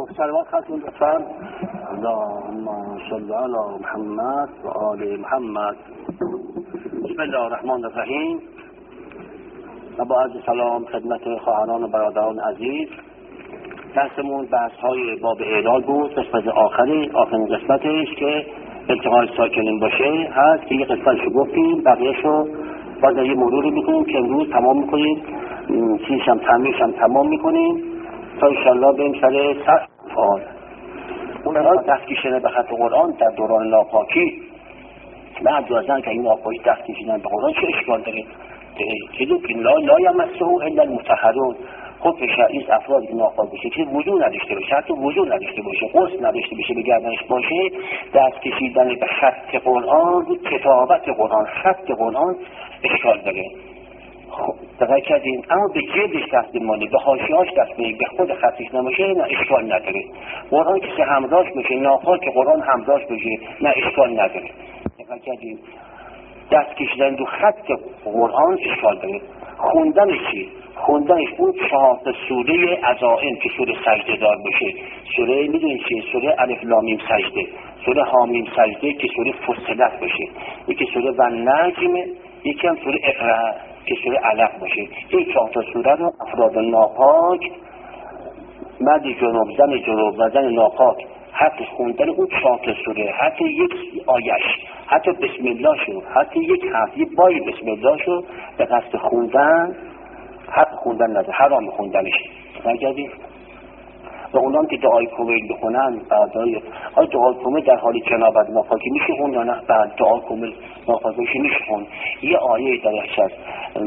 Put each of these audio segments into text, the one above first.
صلوات خواهد لطفا. اللهم صل علی محمد و آل محمد. بسم الله الرحمن الرحیم. و با عرض سلام خدمت خواهران و برادران عزیز. درسمون بحث‌های باب اعلال بود، قسمت آخرین قسمتش که التقاء ساکنین باشه هست که یه قسمتشو گفتیم، بقیه‌شو باز یه مروری میکنیم که امروز تمام میکنیم، چیزش هم تمام میکنیم تا انشالله بریم سر فعال. اونها دست کشیدن به خط قرآن در دوران ناپاکی، بعد دوازن که این ناپاکی دست کشیدن به قرآن چه اشکال داره؟ چیزی که لا یمسه الا المطهرون، خود شرعی افرادی که ناپاک بشه که وضو نداشته باشه، حتی وضو نداشته باشه، غسل نداشته باشه، به گردنش باشه، دست کشیدن به خط قرآن، کتابت قرآن، خط قرآن اشکال داره. خب دقیق کردیم. اما به جلدش دست بمانه، به حاشیه‌اش دست بمانه، به خود خطش نباشه، نه اشکال نداره. قرآن که همراهش بشه، ناپاک قرآن همراهش بشه، نه اشکال نداره. دقیق کردیم. دست کشیدن دو خط قرآن اشکال داره. خوندنش چی؟ خوندنش اون 4 سوره عزائم که سوره سجده دار باشه، سوره میدونید چیه؟ سوره الف لام میم سجده، سوره حامیم سجده که سوره فصلت باشه، یکی سوره والنجم، یکی هم سوره اقرا که سوره علق باشه. این 4 سوره رو افراد ناپاک، مرد جنوب، زن جنوب و زن ناپاک، حتی خوندن اون 4 سوره، حتی یک آیش، حتی بسم الله شو، حتی یک حرف، یک بای بسم الله شو به قصد خوندن، حق خوندن نداره، حرام خوندنش. نگردید و اونام که دعای کومیل بخونن، بعدای دعای کومیل در حال جنابت ناپاکی میشه خون یا نه؟ بعد دعای کومیل ناپاکی میشه خون. یه آیه درش هست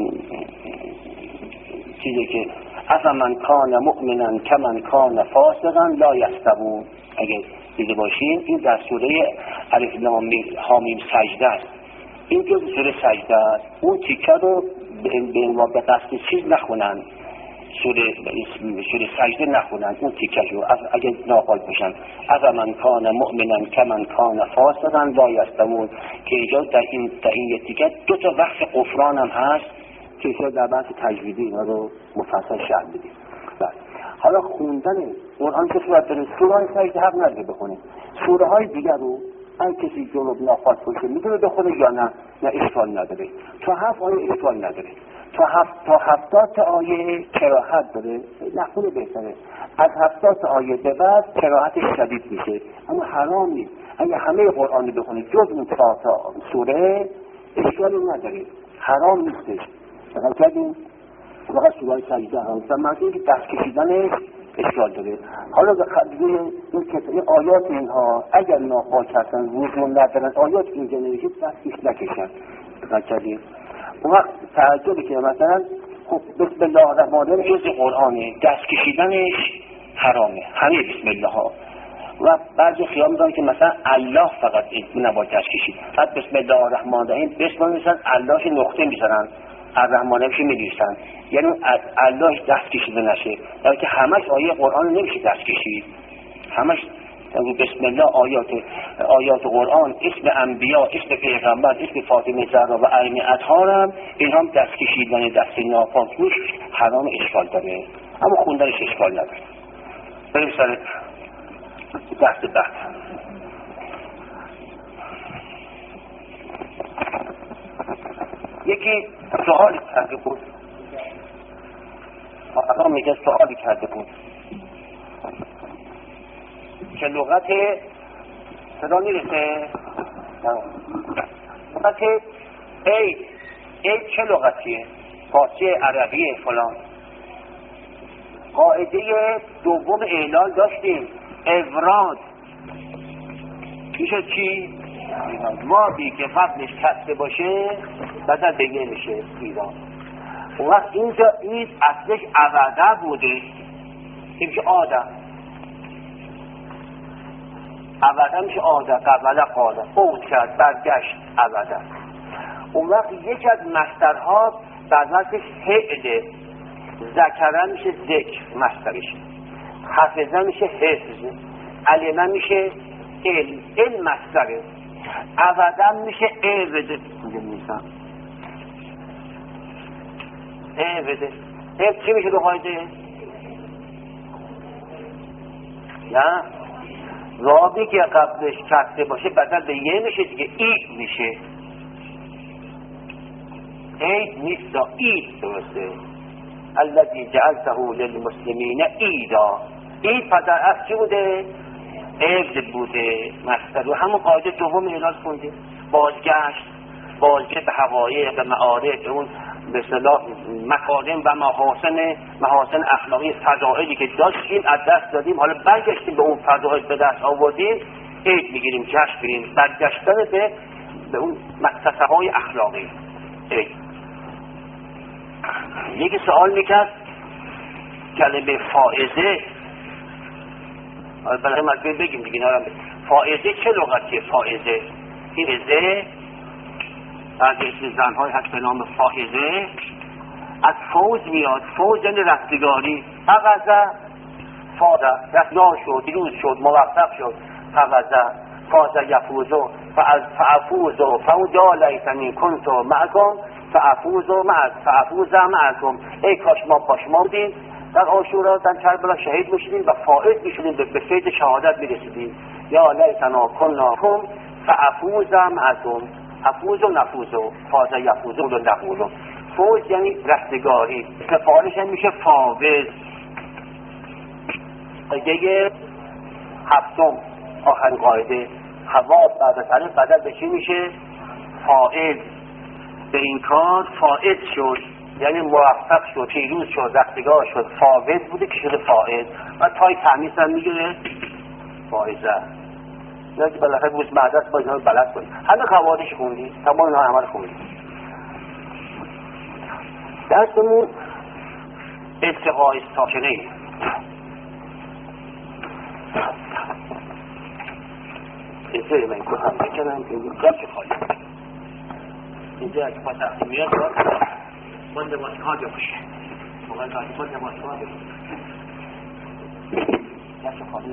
چیزی که افمن کان مؤمنا کمن کان فاسقا لا یستوون، اگه دیده باشین این در سوره الف لام میم حامیم سجده است. این جز سوره سجده است. اون تیکه رو به قصد چیز نخونن، سوره سجده نخونن، اون تیکه رو اگه ناپاک باشن. افمن کان مؤمنا کمن کان فاسقا لا یستوون، که اینجا در این تیکه 2 وقت غفران هم هست که ایشون در بحث تجویدی اینا رو مفصل شرح بدیم. حالا خوندن قرآن که صورت داره، سوره های سجده حق نداره بخونه. سوره های دیگر رو هر کسی جنوب ناپاک باشه میتونه بخونه یا نه؟ نه اشکال نداره. تا 7 آیه اشکال نداره. تا 70 آیه کراهت داره، نخونه بهتره. از 70 آیه به بعد کراهتش شدید میشه، اما حرام نیست. اگه همه قرآن رو بخونه جز اون 4 سوره اشکالی نداره، حرام نیستش. فقط کردیم فقط سوره سجده هست. منظور که دست کشیدنش اشکال داره. حالا به خدیه این آیات اینها اگر ناپاک هستن، وضو ندارن، آیات اینجا نوشید دستش نکشن. فقط کردیم اون وقت تعجبی که مثلا خب بسم الله الرحمن الرحیم جز قرآنه، دست کشیدنش حرامه، همه بسم الله ها. و بعضی خیال می‌کنن که مثلا الله فقط نباید دست کشید، بعد بسم الله الرحمن الرحیم بسم الله می‌ذارن، اللهش نقطه می‌ذارن، الرحمن الرحیم می‌نویسن، یعنی اللهش دست کشیده نشه. در که همش آیه قرآن نمیشه دست کشید، همش بسم الله آیات قرآن، اسم انبیا، اسم پیغمبر، اسم فاطمه زهرا و عین اطهار هم این هم دست کشیدن دست ناپاک روش حرام، اشکال داره، اما خوندنش اشکال نداره. بریم سر دست بعد. یکی سوالی کرده بود، آقا میگه سوالی کرده بود که لغت صدا میرسه؟ لغت ای چه لغتیه؟ فارسی، عربیه، فلان. قاعده دوم اعلال داشتیم، افراد میشه چی؟ وابی که قبلش کسته باشه بدل بگه میشه ایران. اون وقت اینجا این اصلش عوضه بوده، این میشه آدم، عوضه میشه آدم، قبله قاله، فوت کرد، برگشت، عوضه. اون وقت یکی از مصدرها بعضش فعله، ذکره میشه ذکر مصدرش، حفظه میشه حفظ، علمه میشه علم مصدره، عوضه میشه عوضه. اینجا میسم عوضه. چی میشه دو قاعده؟ نه وابی که قبلش کسره باشه بدل به یه میشه دیگه، اید میشه. اید نیست، اید درسته. الذی جعلته للمسلمین ایدا. اید پس در اصل چی بوده؟ عبد بوده مصدر. و همون قاعده دوم اعلان خونده، بازگشت به حقایق، به معارف، اون به اصطلاح مکارم و محاسن اخلاقی فضائلی که داشتیم از دست دادیم، حالا برگشتیم به اون فضائل به دست آوردیم، عید میگیریم، جشن میگیریم، برگشتن به اون مقصدهای اخلاقی. عید. یکی سوال میکرد کلمه فائزه، برای مجبور بگیم دیگه، فائزه چه لغتیه؟ فائزه فائزه از اسم زنهای هست به نام فائزه، از فوز میاد. فوز یعنی رستگاری. فوزه فاده رستگار شد، پیروز شد، موفق شد. فوزه یفوزو فافوزو فوزا لیتنی کنتو معکم فافوزو معکم. ای کاش ما با شما بودیم در عاشورا، در کربلا شهید میشدیم و فائز میشدیم، به فیض شهادت میرسیدیم. یا لیتنا کنا کم فافوز معکم. افوز و نفوز و فاز یفوز و نفوز. فوز یعنی رستگاری، فعالش هم میشه فاوز. قاعده هفتم آخرین قاعده، حواس بعد از الف بدل به چی میشه؟ فائز. به این کار فائز شد یعنی موفق شد، پیروز شد، رستگار شد. فاوز بوده که شده فائز و تای تمیز هم میگیره فائزه. نه که بالاخره روز معدس باید همه بلد کنید. همه قواعدش خوندی، تمام اینا همه رو خوندی. درسمون التقای ساکنین. اینجا من کنم بکنم که این کار چه خواهی اینجا اگه پا تقسیمیات باید لباسکار باشه، موقع باید لباسکار باشه چه خواهی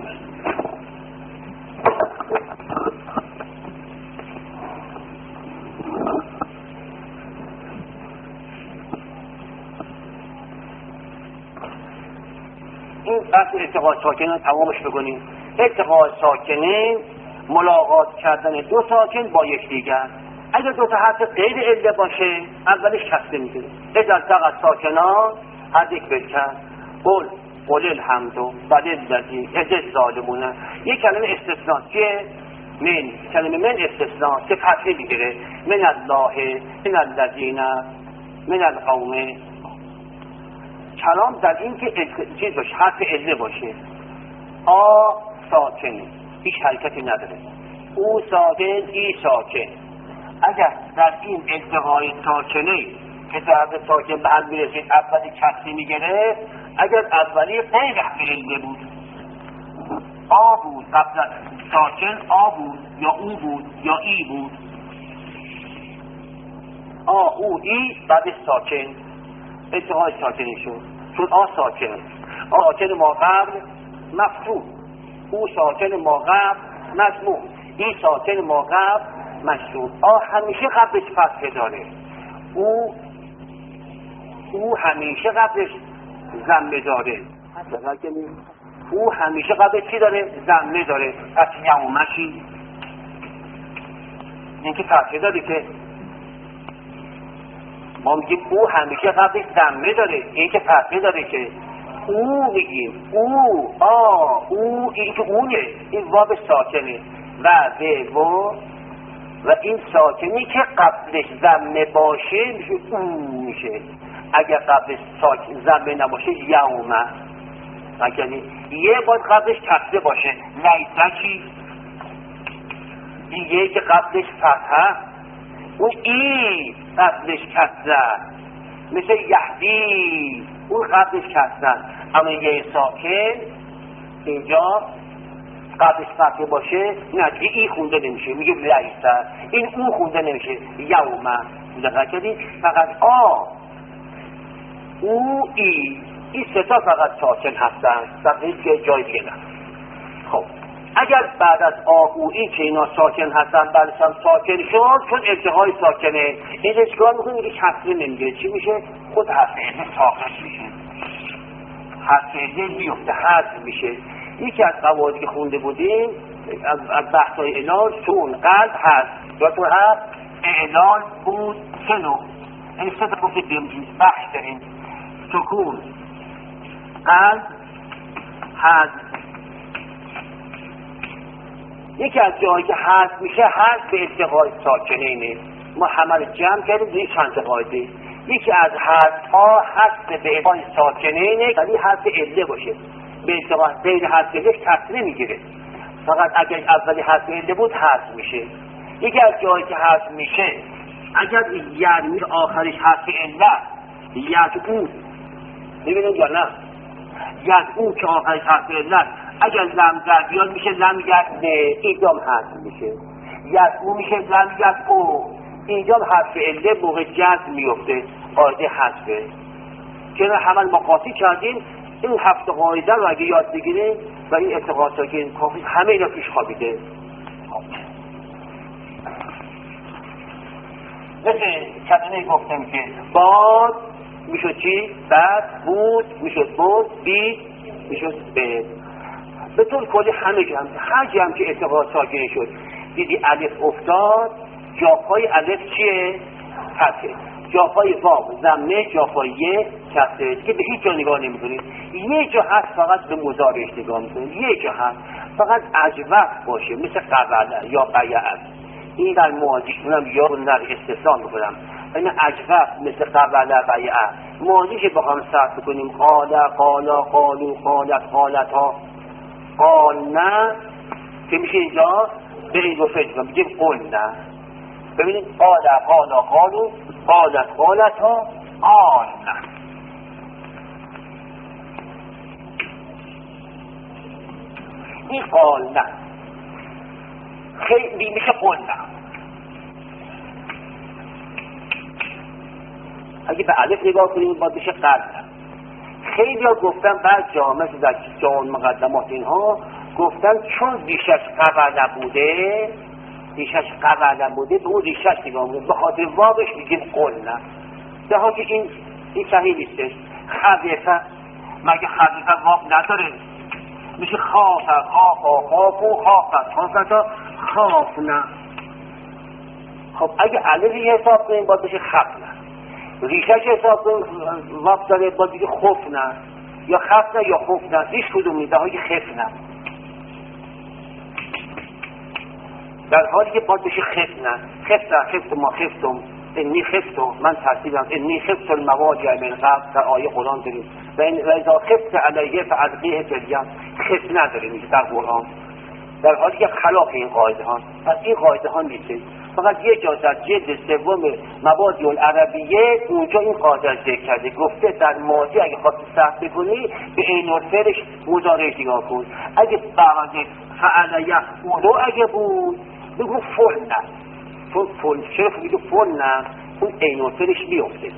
این بحث التقاء ساکنین تمامش بکنیم. التقاء ساکنین ملاقات کردن دو ساکن با یکدیگر. اگر دو تا حرف غیر عله باشه اولش کسره میگیره. اذا التقى الساکنان هر یک بکن قل الحمد وللذی اذ الظالمون. یک کلمه استثناء که من، کلمه من استثناء که فتحه میگیره. من الله من الذین من القوم. کلام در این که چیز باشه، حرف عله باشه. آ ساکنه، هیچ حرکتی نداره. او ساکن، ای ساکن. اگر در این التقای ساکنه که در ساکن به هم میرسید اولی کسری میگیره، اگر اولی غیر عله بود، آ بود قبل ساکن، آ بود یا او بود یا ای بود، آ او ای بعد ساکن التقای ساکنی شد. چون آ ساکن، آ ساکن ما قبل مفتوح، او ساکن ما قبل مضموم، این ساکن ما قبل مشروط. آ همیشه قبلش فتحه داره، او همیشه قبلش ضمه داره. او همیشه قبلش چی داره؟ ضمه داره. پس یومشی این که فتحه داره که ما میگیم او همیشه قبلش ضمه داره، این که فتحه داره که او میگیم او او، این که اونه، این واب ساکنه و این ساکنی که قبلش ضمه باشه میشه او میشه. اگر قبلش ضمه نباشه یومه. یعنی یه باید قبلش کسره باشه. لیتکی این یه که قبلش فتحه، اون ای قبلش کسره، مثل یهدی اون قبلش کسره. اما یه ساکن اینجا قبلش فتحه باشه نجی ای خونده نمیشه، میگه لیسه. این او خونده نمیشه، یومه. دقیق کردید؟ فقط او این سه تا فقط ساکن هستن، در هیچ جای دیگه نه. خب اگر بعد از او این که اینا ساکن هستن بعدشم ساکن شد، چون التقای ساکنه، این چیکار میکنه؟ میگه کسره نمیگه. چی میشه؟ خود حرف عله ساکن میشه، حرف عله میفته، حذف میشه. یکی از قواعدی که خونده بودیم از بحث‌های اعلال چون قلب هست یادتون هست اعلال بود سه نوع، یعنی سه تا گفتیم بخش داریم: سکون، قلب، حذف. یکی از جایی که حذف میشه حذف به التقاء ساکنینه. ما همه رو جمع کردیم روی چند تا قاعده. یکی از حذف ها حذف به التقاء ساکنینه، یعنی حذف عله باشه. به التقاء بین حذف عله تاثیر نمیگیره، فقط اگر اولی حذف عله بود حذف میشه. یکی از جایی که حذف میشه اگر یعنی آخرش حذف عله یدعو، ببینید یا نه یدعو که آخرش حذف عله اگر لم در بیاد میشه لم یدعو، ایجام حذف میشه. یدعو میشه لم یدعو، ایجام حذف عله موقع جزم میفته، قاعده حذفه. که همه مقاطی کردیم این 7 قاعده رو اگه یاد بگیریم و این اعتقادا که کافی همه اینا پیش خوابیده. مثل کلمه گفتم که باد میشد چی؟ بد، بود میشد بود، بید میشد بد. به طور کلی همه جمع هر جمع که اعتقاد ساکنه شد دیدی الف افتاد، جاپای الف چیه؟ فتحه. جاپای واو ضمه، جاپای یه کسره. که به هیچ جا نگاه نمی‌کنید. یه جا هست فقط به مضارعش نگاه می‌کنید، یه جا هست فقط اجوف باشه مثل قبله یا بیعه. این در ماضیش کنم یا در استثناء می‌کنم، این اجوف مثل قبله بیعه. ماضیش بخوام صرف بکنیم قاله قالا قالو قالت قالتا قالنا که میشه اینجا به این دو فعل بگیم قلنا. ببینید قاله قالا قالو قالت قالتا قالنا. این قالنا خیلی میشه قلنا. اگه به الف نگاه کنیم باید بشه قلنا. خیلی ها گفتن بعد جا مثل در جان مقدمات اینها گفتن چون ریشش قبله بوده، ریشش قبله بوده به اون ریشش نگاه میکنه، به خاطر واقعش میگیم قلنا. در حالی که این صحیح نیستش. خبیثه مگه خبیثه واقع نداره؟ میشه خافه خافا خافو خافتا خافنا. خب اگه علوی حساب کنیم باید بشه خفنه، ریشش حساب کنیم واقع داره باید بشه خفنه یا خفنه یا خفنه. هیچ کدوم نیست، در حالی که خفنه. در حالی که باید بشه خفتم ما خفتم انی خفتم من ترسیدم انی خفت المواجع من قبل در آیه قرآن داریم و اذا خفت علیه فالقیه فی الیم. خفت نداره میشه در قرآن، در حالی که خلاف این قاعده ها. پس این قاعده ها نیست. فقط یه جا در جلد سوم مبادی العربیه اونجا این قاعده ذکر کرده، گفته در ماضی اگه خواستی صرف بکنی به عین الفعلش مضارعش نگاه کن. اگه بعد فعل یفعل اگه بود بگو فعل، چون فعل چرا میگه فعل نه؟ اون عین الفعلش میفته،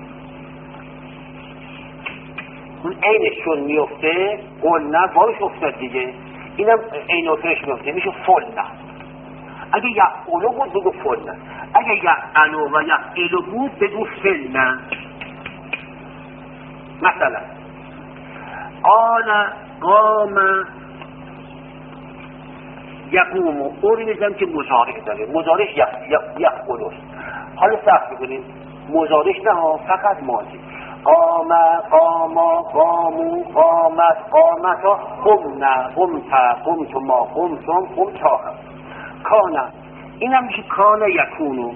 اون عینش چون میفته قول نه واش افتاد دیگه، اینم عین الفعلش میفته میشه فعل نه. اگه یفعل بود بگو فعل نه، اگه یفعل و یفعل بود بگو فعل نه. مثلا قام یقوم او رو میزنم که مضارع داره، مضارعش یفعل. حالا صرف بکنیم مضارعش نه فقط ماضی. قام قاما قامو قامت قامتا قمنا قمتا قمتما قمتم قمتا. کانا اینم میشه کانا یکونو.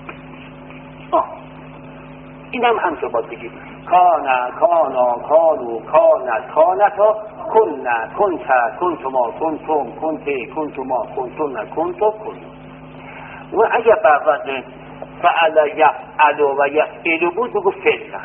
اینم همچه باید بگید کانا کانا کانو کانت کانتا کننا کنتا کنتما کنتم کنته کنتما کنتن کنتو کنو. و اگر بعد فعل یفعل و یفعل بود بگو فعل.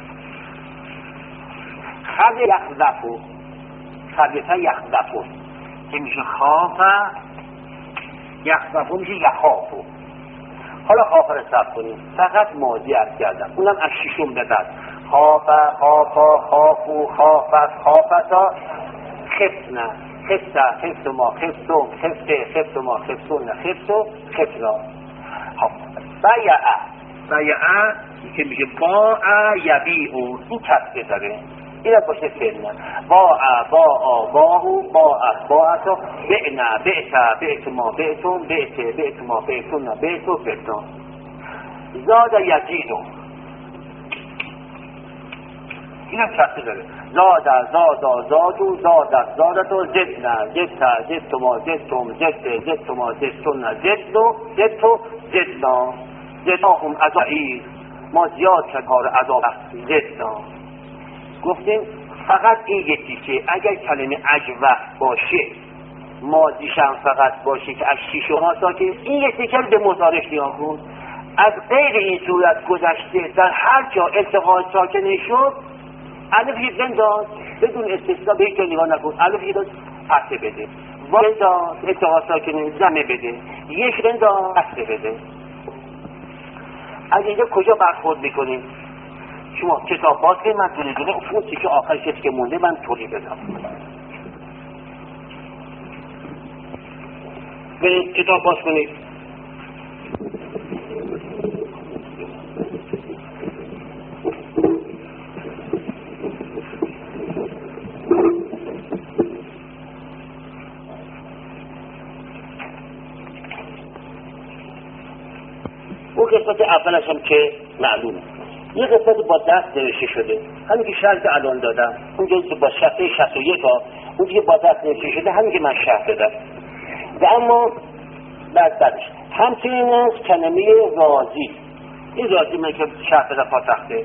خب یخذفو خبیثه یخذفو که میشه خافه، یخذفو میشه یخافو. حالا خافه رو صرف کنیم فقط ماضی عرض کردم، اونم از ششم به بعد. خافه خافا خافو خافت خافتا خفتنا خفتا خفتما خفتم خفته خفتما خفتون خفتو خفتنا. خب بیعه که میشه باع یبیعو، این کسبه داره اینا باشه فعلا. با باعتو بعنا بعت ما بعتون بعت ما بعتون بعتو بعتون زاد یزیدو. این هم شرطه داره. زادو زادتو زدتو زدتما زدناهم عزائیر ما زیاد کرد ها رو عذاب زدنا. گفتیم فقط این یکیشه. اگر کلمه اجوه باشه ماضیشم فقط باشه که از شیش و ساکن، این یک تیکر به مضارعش نگاه کن. از غیر این صورت گذشته در هر جا التقاء ساکنه شد الف یک بنداز بدون استثنا، به هیچ نگاه نکن. الف یک فتحه بده، بنداز التقاء ساکنه ضمه بده، یک بنداز فتحه بده. از اینجا کجا برخورد میکنیم؟ شما کتاب باز کنید، من دونه دونه اون که آخرش که مونده من توضیح بدم. برید کتاب باز کنید. اون قسمت اولش هم که معلومه، یه قسمت با دست نوشته شده، همین که شرح الان دادم، اونجا با صفحه 61 ها اون که با دست نوشته شده، همین که من شرح دادم. و اما بعدش همچنین از کلمه راضی، این راضی من که شرح دادم پا تخته.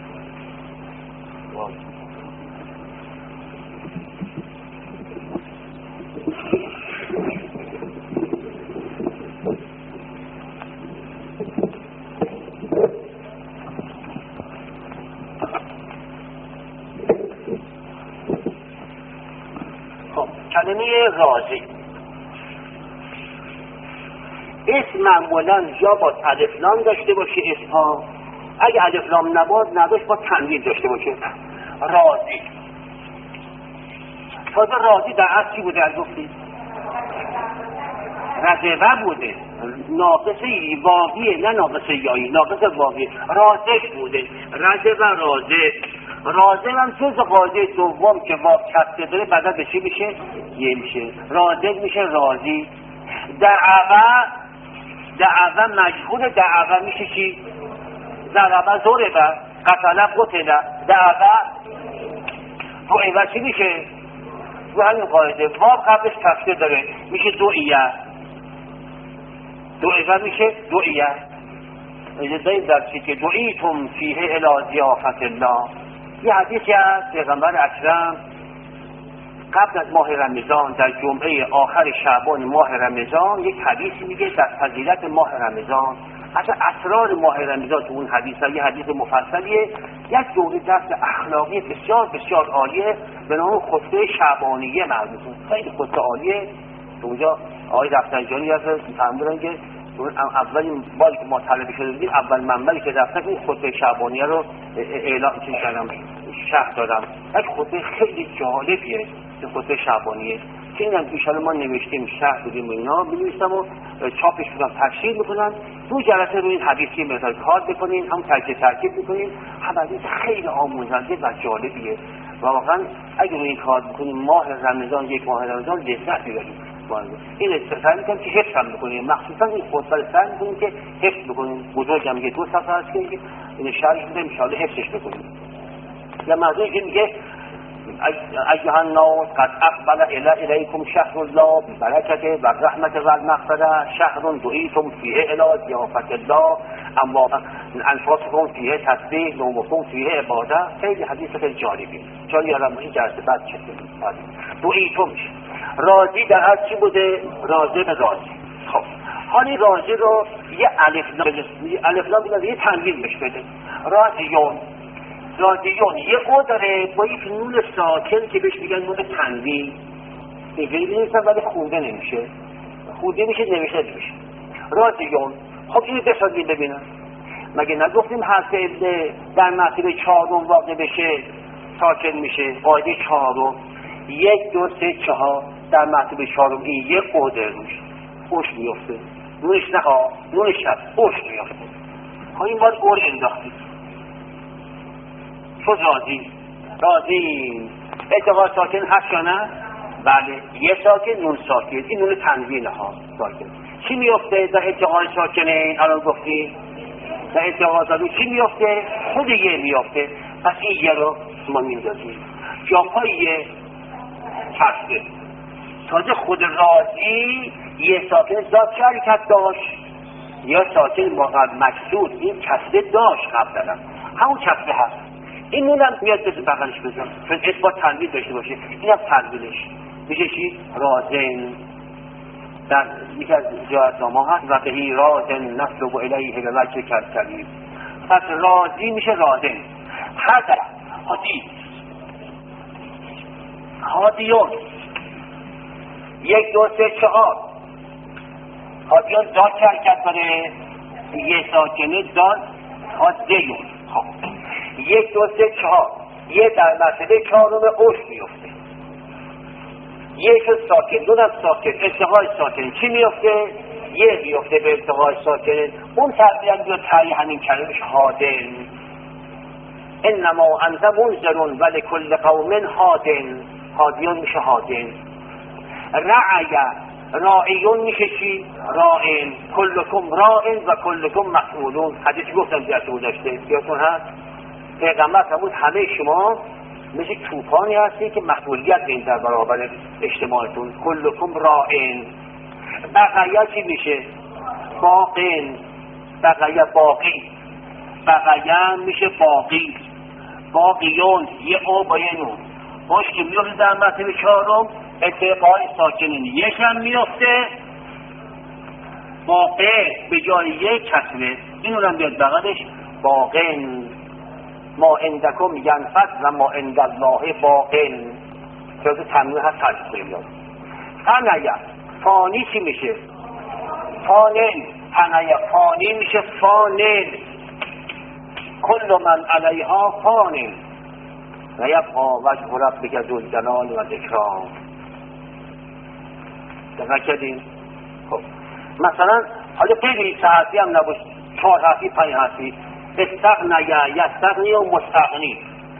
کلمه راضی اسم معمولا یا با الف لام داشته باشه اسمها، اگه الف لام نداشت با تنوین داشته باشه. راضی تازه راضی در اصل چی بوده؟ از گفتید رضوه بوده، ناقص واقعیه، نه ناقص یایی، ناقص واقعیه. رازق بوده، رضوه رازق هم جز قاعده دوم که واو کسره داره بعدا به چی میشه؟ یه میشه. رازق میشه راضی. دعوه مجهول، دعوه میشه چی؟ ضربه ضربه، قتله قتله، دعوه دعوه چی میشه؟ رو همین قاعده واو قبلش کسره داره میشه دعیه. دعوه میشه دعیه. اجازه در چی که دعیتم فیه الی ضیافت الله. یه حدیثی از پیغمبر اکرم قبل از ماه رمضان در جمعه آخر شعبان ماه رمضان یک حدیثی میگه در فضیلت ماه رمضان، اصلا اسرار ماه رمضان تو اون حدیث یه حدیث مفصلیه، یک دوره درس اخلاقی بسیار بسیار عالیه به نام خطبه شعبانیه مربوطه، خیلی خطبه عالیه. اونجا آقای رفسنجانی هست میفهمون که اولین باری که ما طلبه شده بودیم اول منبعی که رفتن این خطبه شعبانیه رو اعلام کردم، شرح دادم. یک خطبه خیلی جالبیه که خطبه شعبانیه که اینم ایشالا ما نوشتیم شرح بدیم و اینا بنویسم و چاپش بکنم تفسیر میکنن. دو جلسه رو این حدیثی مثال کار بکنین، هم ترکیب بکنین. هم حدیث خیلی آموزنده و جالبیه و واقعا اگه رو این کار بکنیم ماه رمضان، یک ماه رمضان لذت میبریم. این استفاده میکنم که حفظ هم بکنیم، مخصوصا این خطبه رو سعی میکنیم که حفظ بکنیم. بزرگم میگه 2 صفحه هست که این شرحش میده انشاءالله حفظش بکنیم. یا موضوعی که میگه ایها الناس قد اقبل الیکم شهر الله بالبرکة و الرحمة و المغفرة شهر دعیتم فیه الی ضیافت الله اما انفاسکم فیه تسبیح نومکم فیه عباده. خیلی حدیث خیلی جالبیه. چون یادم این جلسه بعد چه دعیتم میشه. راضی در هر چی بوده؟ راضی. خب حالی راضی رو یه الف لام بده، یه تنوین بهش بده. راضیون یه او داره با یک نون ساکن که بهش میگن نون تنوین. بنویسن ولی خونده نمیشه، خونده میشه نوشته نمیشه. راضیون. خب اینو بسازیم ببینم. مگه نگفتیم حرف ابن در مرتبه 4 واقع بشه ساکن میشه؟ قاعده 4 1 2 3 4 در مرتبه 4 این یک قوده روش خوش میفته، نونش نه ها، نونش هست خوش میفته. ها این باید قول انداختید. تو راضی راضین. التقاء ساکن هست یا نه؟ بله، یه ساکن نون ساکن، این نون تنوین ها ساکن. چی میفته در التقاء ساکنین؟ الان گفتیم در التقاء ساکن چی میفته؟ خود یه میفته. پس این یه رو ما میندازیم جاهای کسره. تازه خود راضی یه ساکن ذات شرکت داشت، یا ساکن واقعا مکسور این کسره داشت قبلا، همون کسره هست. این نونم میاد بغلش بزن چون اثبات تنوین داشته باشه، اینم تنوینش میشه چی؟ رازن. در یکی از جهت‌نامه هست و بهی رازن نسل و الیه به وجه کسری. پس راضی میشه رازن. هذا هادی، هادیون، 1 2 3 4 هادیون ذات شرکت داره، یه ساکنه ذات هادیون. خب 1 2 3 4 یه در مرتبه چهارم اوش میفته، یک ساکن، دونم ساکن، التقاء ساکن چی میفته؟ یه میفته به التقاء ساکن. اون تربیت رو تایی همین کلمش هادن. انما انت منذر ولکل قوم هادن. هادیون میشه هادن. رعی، رائیون میشه چی؟ رائن. کلکم رائن و کلکم مسئولون. حدیث گفتم درس گذشته یادتون هست؟ پیغمبر فرمود همه شما مثل چوپانی هستی که مسئولیت دارین در برابر اجتماعتون. کلکم رائن. بقیه چی میشه؟ باقین. بقیه باقی. بقیه میشه باقی. باقیون، یه او با یه نون باش که میفته در مرتبه چهارم التقاء ساکنین یکم میفته، باقی به جای یک کسره اینو هم بیاد بغلش باقین. ما عندکم ینفد و ما عند الله باقین. که تنوین هست ترجیح کنیم. فنیه، فانی چی میشه؟ فانن. فنیه فانی میشه فانن. کل من علیها فانن و یبقا وجه ربک ذو الجلال و الاکرام. دقت کردین؟ خب مثلا حالا خیلی ساعتی هم نباشه، 4 حرفی 5 حرفی. استغنی، یستغنی و مستغنی.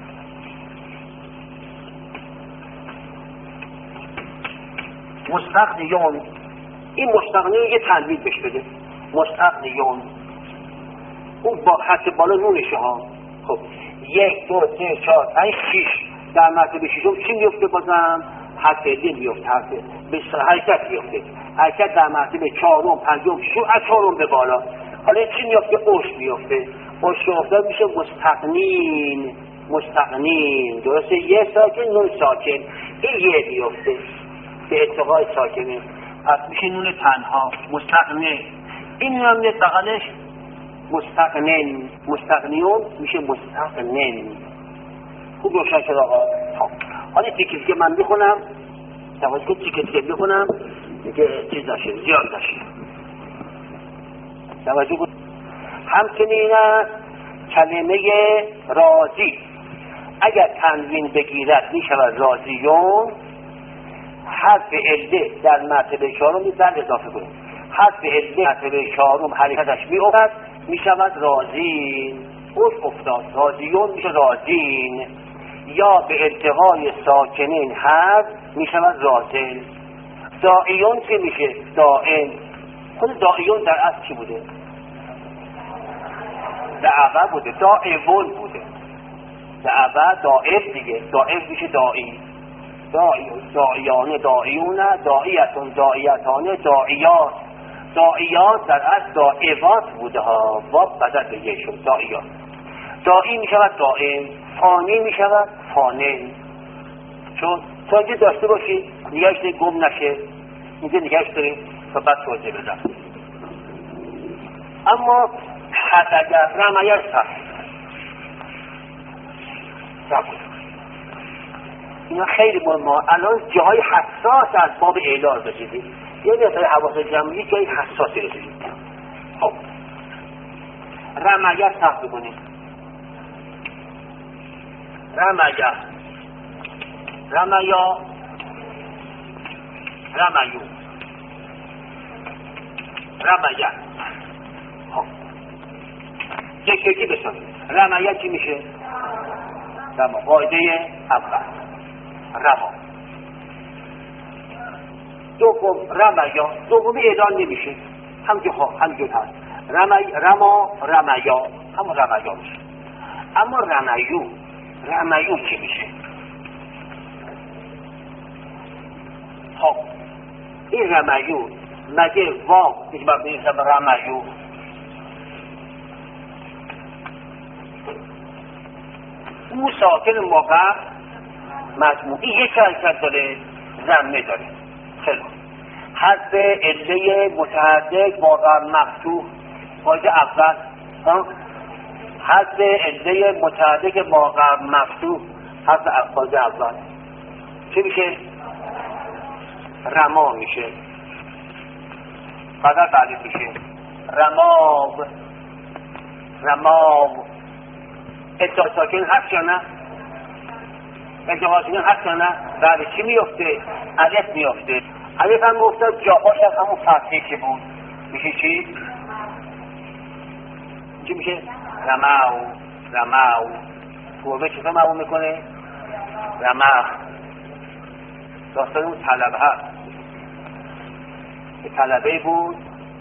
مستغنیون، این مستغنی یه تنوین بهش بده. مستغنیون اون با خط بالا نونشه ها. خب 1 2 3 4 5 6 در مرتبه ششم چی میفته؟ بازم حرف علی میفته، حرکت میفته. حرکت در مرتبه چهارم پنجم ششم از چهارم به بالا. حالا چی میفته؟ اوش میفته. اوش افتاد میشه مستغنین. مستغنین درسته، یه ساکن نون ساکن، این یه میفته به التقاء ساکنه، پس میشه نون تنها مستغنی. این هم میاد بغلش مستغنن. مستغنیون میشه مستغنن. خوب روشن شد آقا. حالا تیکه که من میخونم توجه که تیکه میخونم دیگه چیز داشته زیاد داشته توجه بود. همچنین کلمه راضی اگر تنوین بگیرد میشود راضیون. حرف عله در مرتبه چهارم در اضافه کنیم. حرف عله مرتبه چهارم حرکتش می‌افتد میشود راضین. اوش افتاد راضیون میشه راضین. یا به التقای ساکنین هست میشود راضین. داعیون چه میشه؟ دائم. خود داعیون در اصل چی بوده؟ دعوه بوده. دائیون بوده. دعوه دائف دیگه. دائف میشه داعی. داعیانه داعیونه، داعیتون داعیتانه، داعیات. داعیات در اصل داعیات بوده ها. واب بدل به یه شد داعیات. داعی می شود دائم، فانی می شود فانن. چون توجه داشته باشید نگهش گم نشه، اینجا نگهش داریم و بعد توجه بدم. اما حدگر رمیت هست اینا خیلی مهمه. الان جاهای حساس از باب اعلان رسیدیم، یه مثل حواس جمعی جای حساسی رسیدیم. خب رمیت سخت بکنیم. رمیا رمیا رمیو رمیا. خب یکی بسازیم. رمیا چی میشه؟ رما. قاعده اول رما. دوم رمیا. دومی اعلان نمیشه، همجور هست. رما رمیا، همون رمیا میشه. اما رمیو چی میشه؟ خب این رمیو مگه واو میشه مبنی رمیو؟ او ساکن موقع مجموعی یک حرکت داره، ضمه داره. خیلی حذف عله متحرک موقع مفتوح. قاعده اول حذف عله متحرک موقع مفتوح. حذف قاعده اول چی میشه؟ رما میشه. بعد تعریف میشه رماو. اتحاد ساکن هست یا نه؟ اتحاد ساکن هست یا نه؟ بله. چی میفته؟ الف میفته. الف هم افتاد جاهاش از همون فتحی که بود میشه چی؟ چی میشه؟ رماو. گربه چطور معمول میکنه؟ رمخ. داستان اون طلبه هست. طلبه بود.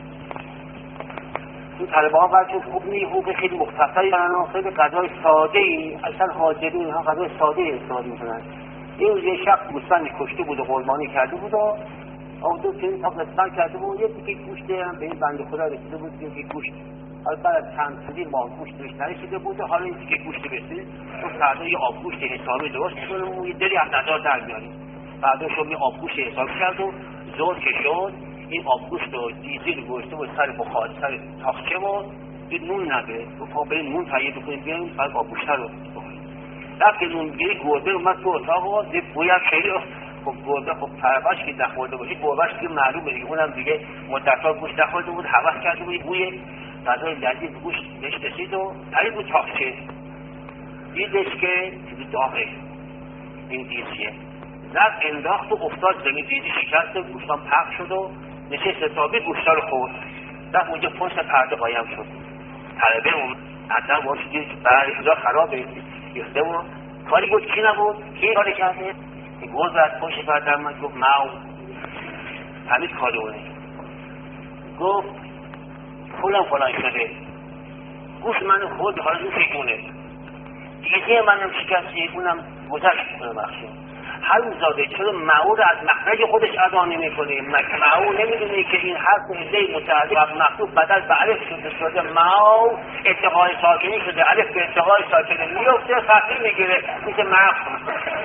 این طلبه ها برچون حقوق خیلی مختصری دارن، خیلی قضای ساده ای، اصلا حاضرین اینها قضای ساده استفاده میکنن. این روز یه شخص گوسفندی کشته بود و قربانی کرده بود و آمده که این قسمت کرده بود، یه تیکه گوشت هم به این بنده خدا رسیده بود که این گوشت حالا بعد از چند سالی ما گوشت بهش نرسیده بود و حالا این تیکه گوشت رسید و فردا یه آبگوشت حسابی درست میکنه و یه دلی از نظر در میاریم. فردا شما یه آبگوشت حسابی کرد و زور که شد این آبگوشت رو دیزی رو گوشته و سر بخار سر تاخچه و نون نده و پا بریم نون تهیه بکنیم بیاییم بعد آبگوشت رو بخوریم. وقتی نون گیری گربه اومد تو اتاق و یه بوی هم خیلی خب گربه خب طرفش که نخورده باشه گربهش که معلومه دیگه، اونم دیگه مدت‌ها گوشت نخورده بود، هوس کرده بود بوی غذای لذیذ گوشت بهش رسید و پرید بود تاخچه، دیدش که داغه این دیزیه، زد انداخت و افتاد زمین، دیزی شکست و گوشتان پخش شد و نشست حسابی گوشتا رو خورد. رفت اونجا پشت پرده قایم شد. طلبه اون حتی باش دید برای خدا خرابه ریخته و کاری بود کی نبود؟ کی کاری کرده؟ گوز از پشت پرده من گفت ماو همین کاری اونه. گفت فلان شده گوشت منو خورد، حالا این فکرونه دیگه منم شکستی، اونم گذشت کنه بخشه. حرومزاده چرا معو رو از مخرج خودش ادا نمی کنه؟ معو نمیدونه که این حرف عده متعلق از مخلوق بدل به الف شده معو اتقای ساکنی شده، الف به اتقای ساکنی میفته خطی میگیره میشه مخ.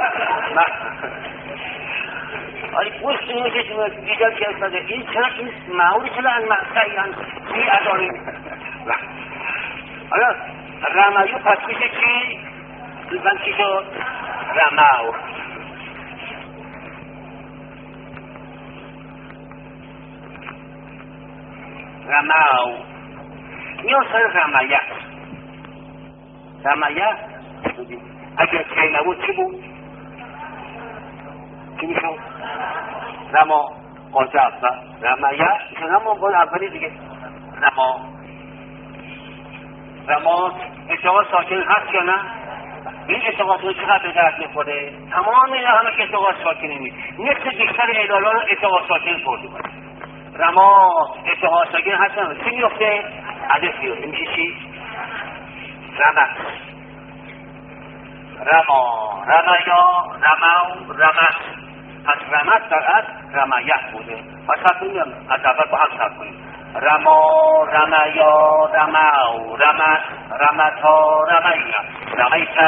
آره گوشت میشه دیگر که افتاده این چرا این معو رو چرا از مخرج این ادا نمی کنه؟ حالا رمایو پس میشه چی؟ من چی شد؟ رماو. رماو میان سر رمایت. رمایت اگر چه نبود چی بود؟ چی میشون؟ رما قاضی اول رمایت رما باید اولی دیگه. رما اتقاد ساکن هست یا نه؟ این اتقاد رو چقدر به درد میخوره؟ تمام این همه که اتقاد ساکنی نیست، نصف بیشتر ادالا رو اتقاد ساکن خورده باید. رما اتحاد ساکن هستن چی میفته؟ الف میفته میشه چی؟ رمت. رما رمیا رمو رمت. پس رمت در اصل رمایت بوده. پس خط میگم از اول با هم صرف کنیم. رما رمیا رمو رمت رمتا رمینا رمیت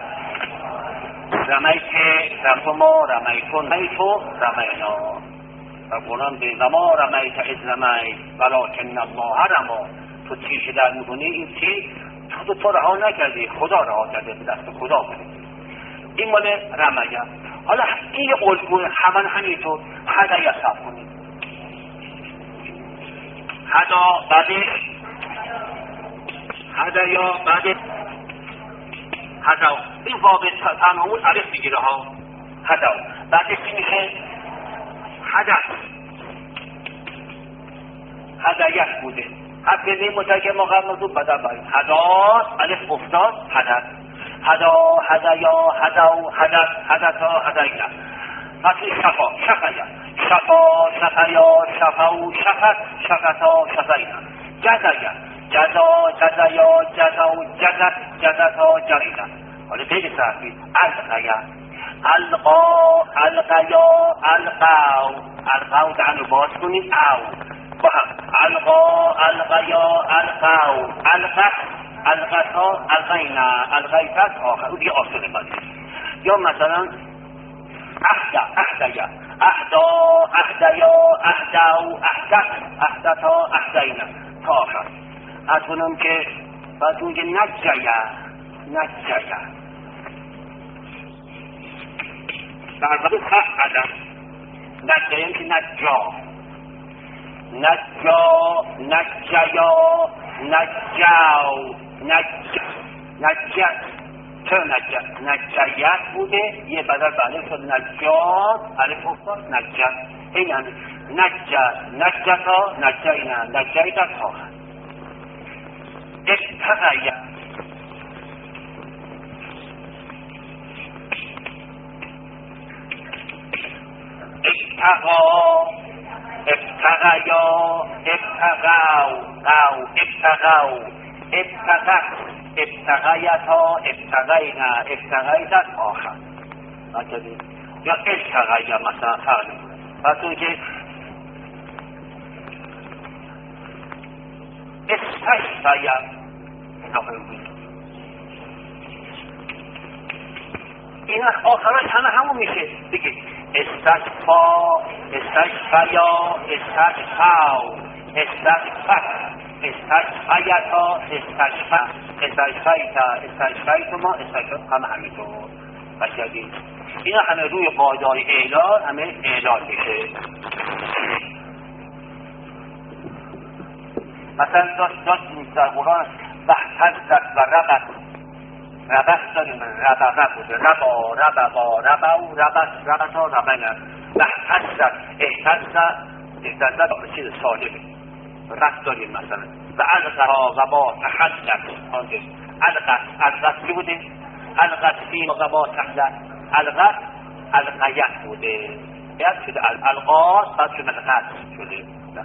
رمتما رمیتون رمیتو رمینا. و قرآن به رما رمیت از رمیت ولکن الله رما. تو تیشه در میکنی این تیر تو رها نکردی، خدا رها کرده، به دست خدا بده. این مال رمیت. حالا این الگوی همینطور هدا یا صف کنید. هدا بعدش هدا یا بعدش هدا این باب تنامون عرف میگیره ها. هدا بعدش چی میشه؟ هدایت بوده. حد به مترکه مقرر موضوع بدل باید هداست الف افتاد هدایت. هدا هدیا هدو هدت هدتا هدینا. پس شفا شفیا شفا شفیا شفو شفت شفتا شفینا. جزیا جزا جزیا جزو جزت جزتا جرینا. حالا خیلی سختی. القیا القا القیا القاو القاو دهنو باز کنید او با هم القا القیا القاو القت القتا القینا القیتت آخر او دیگه آسونه کنید. یا مثلا احدا احدیا احدا احدیا احدو احدت احدتا احدینا تا آخر. از کنم که بعد اونجا نجیا نجیا در واقع خط عدم نجایم که نجا نجا نجیا نجاو نجت چرا نجیت بوده یه بدل بعدش شد نجات الف افتاد نجت این همه نجت نجتا نجینا نجیتا تا اتقیا اتقا اتقیا اتقاو او اتقاو اتقت اتقیتا اتقینا اتقیتا آخر. یا اتقیا مثلا فرق پس اون که استشفیا این آخرش همون میشه دیگه. استشفا استشفیا استشفاو استشفت استشفیتا استشفا استشفیتا استشفیتما استشفت همینطور بشدید. اینا همه روی قاعده‌های اعلان همه اعلان میشه. مثلا داشت در قرآن بحثت و ربط ربط داریم ربط بوده ربا ربا رباو ربط ربطا ربنا بحثت احتزت چیز سالمه ربط داریم مثلا و القرا و با تحدث القت چی بوده القت فیم و با تحدث القت القیت بوده یاد شده القات بعد شده القت شده.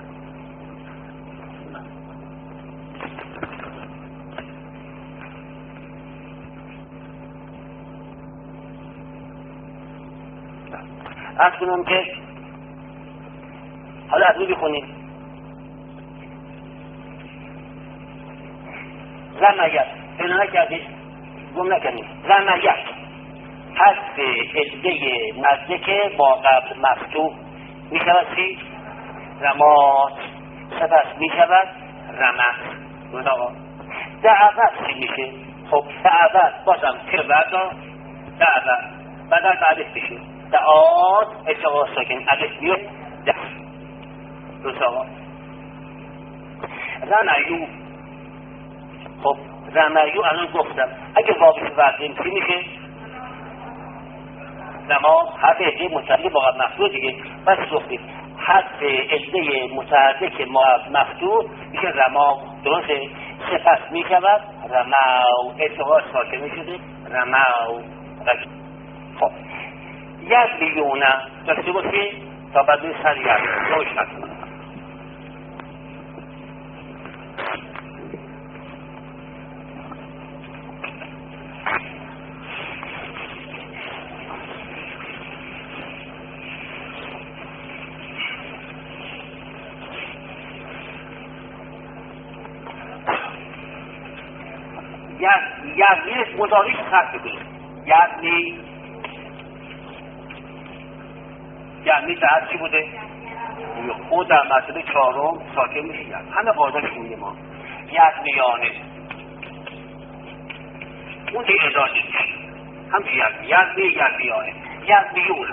از کنم که حالا از روی خونیم رمیت پیدا نکردید گم نکنید رمیت حذف عده نزدیک با قبل مفتوح می شود چی؟ رمات سپس می شود رمت. گوید آقا دعوت چی میشه؟ خب دعوت بازم که بردا دعوت بدل بعدش میشه دعات اتقاء ساکن علف میاد درست آقا رمیو. خب رمیو الان گفتم اگه واقعی وردیم چی میشه؟ نما حرف عده متحرک با قبل مفتوح دیگه. بس گفتیم حرف عده متحرک مفتوح میشه رما درسته. سپس میشود رماو اتقاء ساکن میشده رماو. خب یک بیونه داشته باشی تا بعد سر یک روش نکنم. یعنی مداریش خط بگیم یعنی در چی بوده؟ خود در مرتبه چهارم ساکن میشه. یعنی همه قاعده‌اش میگه ما یعنیانه اون دیگه اداره میشه هم یعنیانه یعنیون.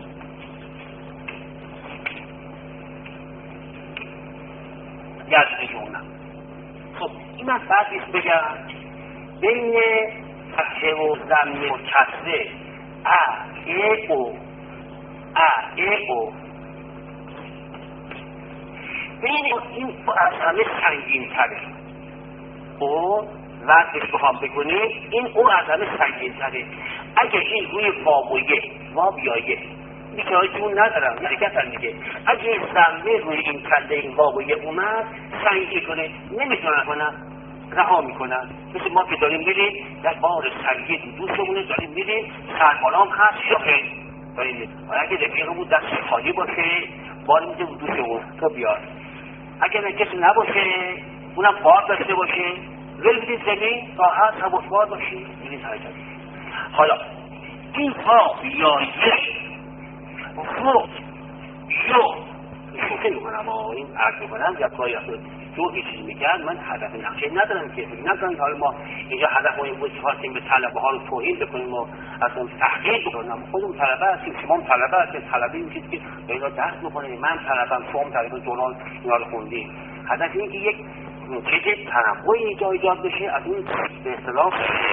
خب این من بعدیش بگم بین فتحه و ضمه و کسره او بین این از همه سنگین تره او وقتش بخوام بکنیم این اون از همه سنگین‌تره. اگه این روی واب یا یه بیچاره جون ندارم حرکتن دیگه، اگه این ضمه روی این کله این واب اومد سنگین کنه نمیتونن کنن، رها میکنن. مثل ما که داریم میریم در بار سنگین دوستمونه داریم میریم سربالام هست شخه داریم، اگه رفیقمون دست خالی باشه بار میده دوستمون تو بیار، اگه کسی نباشه اونم بار داشته باشه ول میدید زمین راحت حواسبار باشی میدید حرکت. حالا این واب یا یک فوق شوخی میکنم این عرض میکنم یا کاری جو هیچ چیز میگن، من هدف نقشه ندارم که فکر نکنم حالا ما اینجا هدف این بود خواستیم به طلبه ها رو توهین بکنیم و اصلا تحقیر بکنیم. خودمون طلبه هستیم، شما هم طلبه هستیم، طلبه این چیزی که به اینا دست بکنیم، من طلبم شما هم طلبه دوران اینا رو خوندیم. هدف این که یک چیز تنوعی اینجا ایجاد بشه، از اون به اصطلاح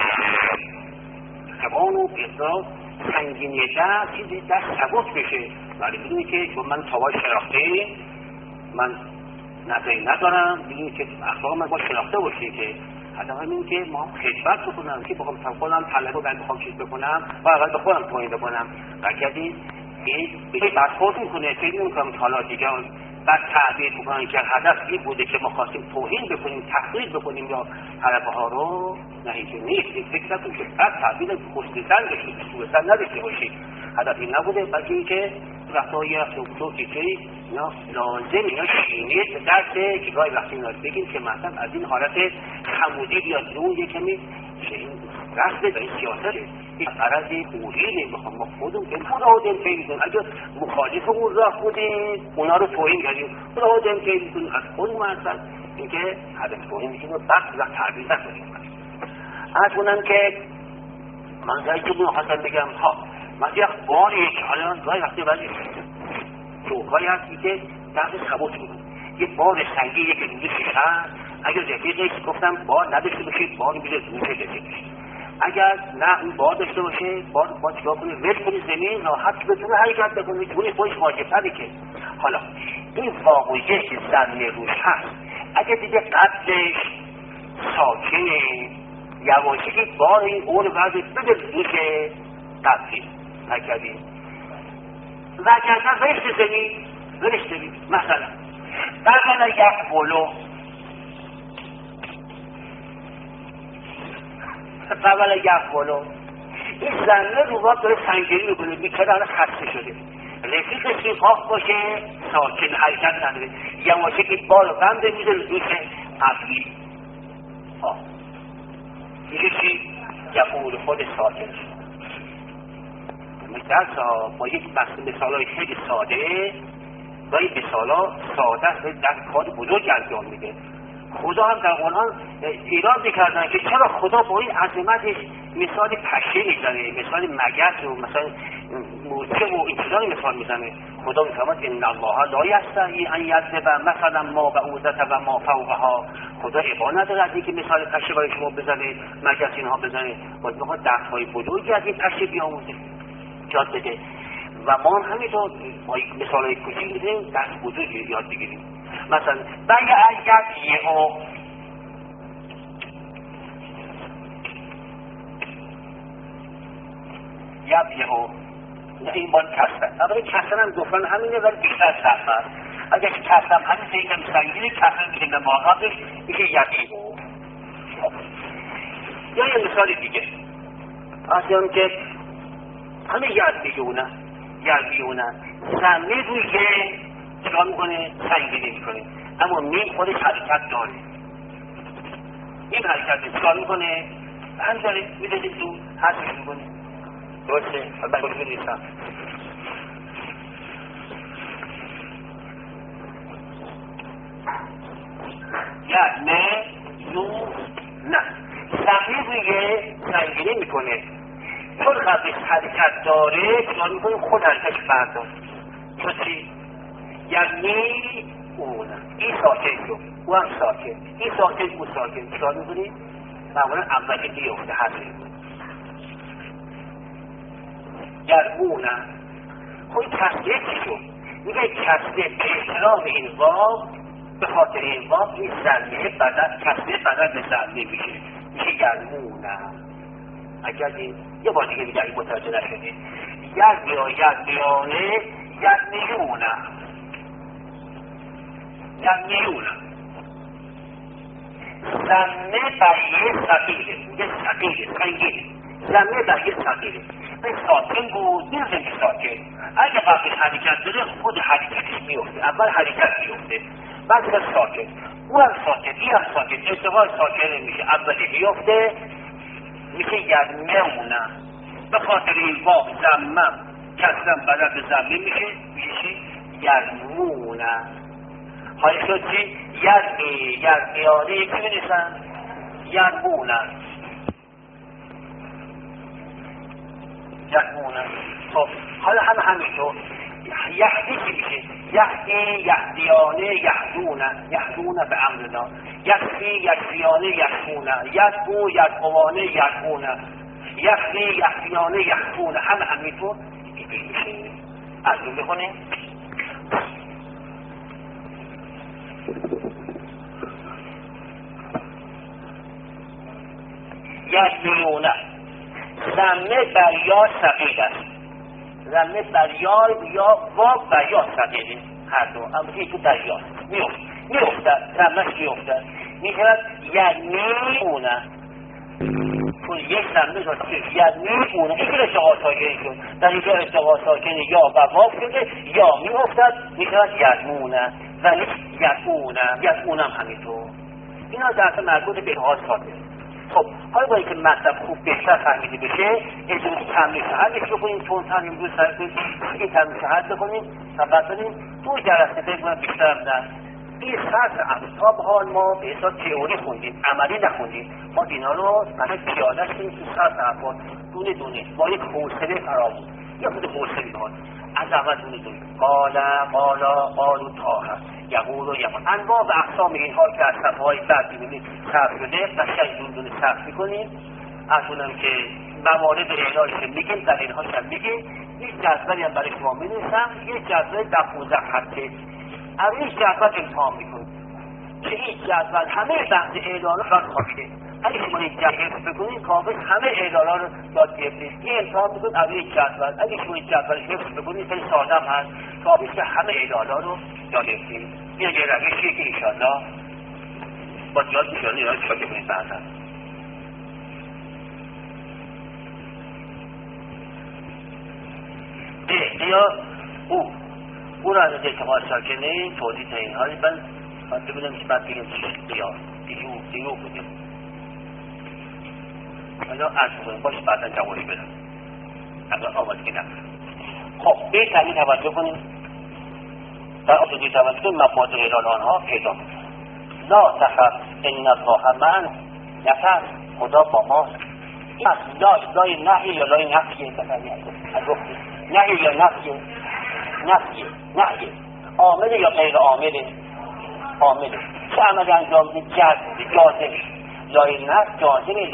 توان و به اصطلاح سنگینی چیزی دست ثبوت بشه. ولی میدونی که چون من تاوای شناخته من نظری ندارم، میدونی که اخلاق من با شناخته باشه که هدف این که ما خدمت بکنم که بخوام خودم طلبه من بخوام چیز بکنم و اول به خودم توهین بکنم بلکه این به برخورد میکنه. فکر نمیکنم حالا دیگه بعد تعبیر بکنن که هدف این بوده که ما خواستیم توهین بکنیم تحقیر بکنیم یا طلبه ها رو، نه اینکه نیست. این فکر نکنیم که بعد تعبیر خوش‌نظر بشید سوءظن نداشته باشید، هدف این نبوده بلکه اینکه وقتایی تو چیزی اینا لازم اینا شیمیه درسته که گاهی وقتی اینا بگیم که مثلا از این حالت خمودی بیاد اون یه کمی رسته به این سیاسته این قرض اولی نمیخوام ما خودم که خدا دم فیل میکنیم. اگر مخالف اون راه بودیم اونا رو توهین کردیم خدا دم فیل میکنیم از خودم اصلا اینکه هدف توهین میکنیم و وقت تعبیر نکنیم. از اونم که من جایی که خواستم بگم من یک باری که حالا گاهی وقتی ولی چوکایی هستی که دست ثبوت میکنم یه بار سنگی یک روزش هست، اگر رفیقش گفتم بار نداشته باشید بار میره روزه رفیقش، اگر نه اون بار داشته باشه بار چیکار کنه ول کنه زمین راحت بتونه حرکت بکنه جوری خودش واجب‌تره که. حالا این واقعیه که زمین روش هست اگر دیگه قبلش ساکنه یواشی که بار این اول بعد بده روشه قبلی نکردیم و اگر ولش زمین مثلا برمانه یک بولو قبل یک بولو این زنه رو باید داره سنگینی میکنه بیچاره الان خسته شده رفیقش که خواه باشه ساکن حرکت نداره یواشه که بال و بنده میده رو دوش قبلی میشه چی؟ یک خود ساکن شد. درس با یک مثالای خیلی ساده و این مثالا ساده است در کار بزرگ انجام میده. خدا هم در قرآن ایراد میکردن که چرا خدا با این عظمتش مثال پشه میزنه، مثال مگس و مثلا مورچه و این چیزا رو مثال میزنه. خدا میفرماد ان الله لا یستحیی ان یضرب مثلا ما بعوضة و ما فوقها. خدا ابا نداره از اینکه مثال پشه برای شما بزنه مگس اینها بزنه، باید میخواد درس‌های بزرگی از این پشه بیاموزه یاد بده و ما هم همینطور با مثالای کوچیک میدیم درس بزرگی یاد بگیریم. مثلا یبیهو این باید کسر اول کسر هم گفتن همینه ولی بیشتر سخت است. اگر کسر هم همین سیگم سنگینی کسر میگیم به ماقبش میشه یبیهو. یا یه مثال دیگه اصلا که همه یلبیونه زمین روی که چرا میکنه سنگینی میکنه اما می خودش حرکت داره. این حرکت چرا میکنه هم داره میدازیم تو حرکت میکنه درسته بگه نیستم یعنی نه زمین روی سنگینی میکنه چون قبلش حرکت داره چرا میکنه خود حرکتش برداره. چون چی؟ یعنی این ساکن شد او هم ساکن این ساکن او ساکن چرا میکنی؟ معمولا اولی بیفته حرکت یرمونم خب این کسره چی شد؟ میگه کسره به احترام این واب به خاطر این واب این زمینه بدن کسره بدن به زمینه میشه میشه یرمونن. عجبی یه بار دیگه دیگه متوجه نشدید. یرمیونه زمه بر یه ثقیله، یه ثقیله سنگینه، زمه بر یه ثقیله. این ساکن بود، نمیزنی ساکن. اگه قبل حرکت داره خود حرکتش میفته، اول حرکت میفته بعد ساکن. او هم ساکن، این هم ساکن، اتفاق ساکن میشه. اولی میفته میشه یرمونه. به خاطر این واقع زمم کسرم بدل به زمه میشه یرمونه. حالی شد چی؟ یرمیانه یکی بنیسن یرمونه. خب حالا همینطور یهدی چی میشه؟ یهدیانه یهدونه به امرنا. یهدیانه یدعوانه یدعونه. یهدیانه یهدونه. همینطور میشه. از اون بکنیم یرمیونه. زمه بر یا ثقیل است. زمه بر یا واو بر یا ثقیله هر دو. اما تو دریا میافتد، زمهش میافتد میشود یرمیونه. چون یک زمه شد یرمیونه. این که ارتقا ساکن شد، در اینجا ارتقا ساکن یا و واو شده، یا میافتد میشود یرمونه. ولی یرمونه هم همینطور. اینا در اصل مربوط به ارتقا ساکن. خب حالا با اینکه مطلب خوب بهتر فهمیده بشه اجازه تمرین حلش بکنیم. چون تمرین روز این تمرین حل بکنیم و بعد بریم دو جلسه بگم بیشتر نه. این سطح اصحاب حال ما به حساب تئوری خوندیم، عملی نخوندیم. ما اینا رو مثلا پیاده شدیم تو سطح افراد دونه با یک حوصله فراوون. یا خود حوصله داد از اول دونه قالو تاها یقول و یقول. انواع و اقسام اینها که از صفحه‌های بعد می‌بینید صرف شده قشنگ دونه صرف می‌کنیم. از اونم که موارد اعلالش میگیم، در اینهاش هم میگیم. یک جدولی هم برای شما می‌نویسم، یک جدول 12 خطه. از این جدول امتحان می‌کنید که این جدول همه بحث اعلالات را خواهده. اگه شما این جدول حفظ بکنید کافی همه اعلالات رو یاد گرفتید. این امتحان بکنید از این جدول. اگه شما این جدول حفظ بکنید خیلی ساده هست، کافی که همه اعلالات رو یاد گرفتید. این یه روشیه که انشاءالله با یاد می‌شونه یاد بکنید بعدا. یا او را از اتقاء ساکنه توضیح تا اینها باید ببینم که بعد بگیم دیو بودیم. حالا عرض کنیم باشه بعدا جوابی بدم اگر آمادگی نکنم. خب به این تعمیل توجه کنیم. در آسودی توجه کنیم مفاد غیران آنها پیدا کنیم. لا تخف ان الله معنا. نفس خدا با ماست. این لای نهی یا لای نفیه؟ نهی یا نفیه؟ نفیه. عامله یا غیر عامله؟ عامله. چه عمل انجام دید؟ جازمه. لای نفی جازمه.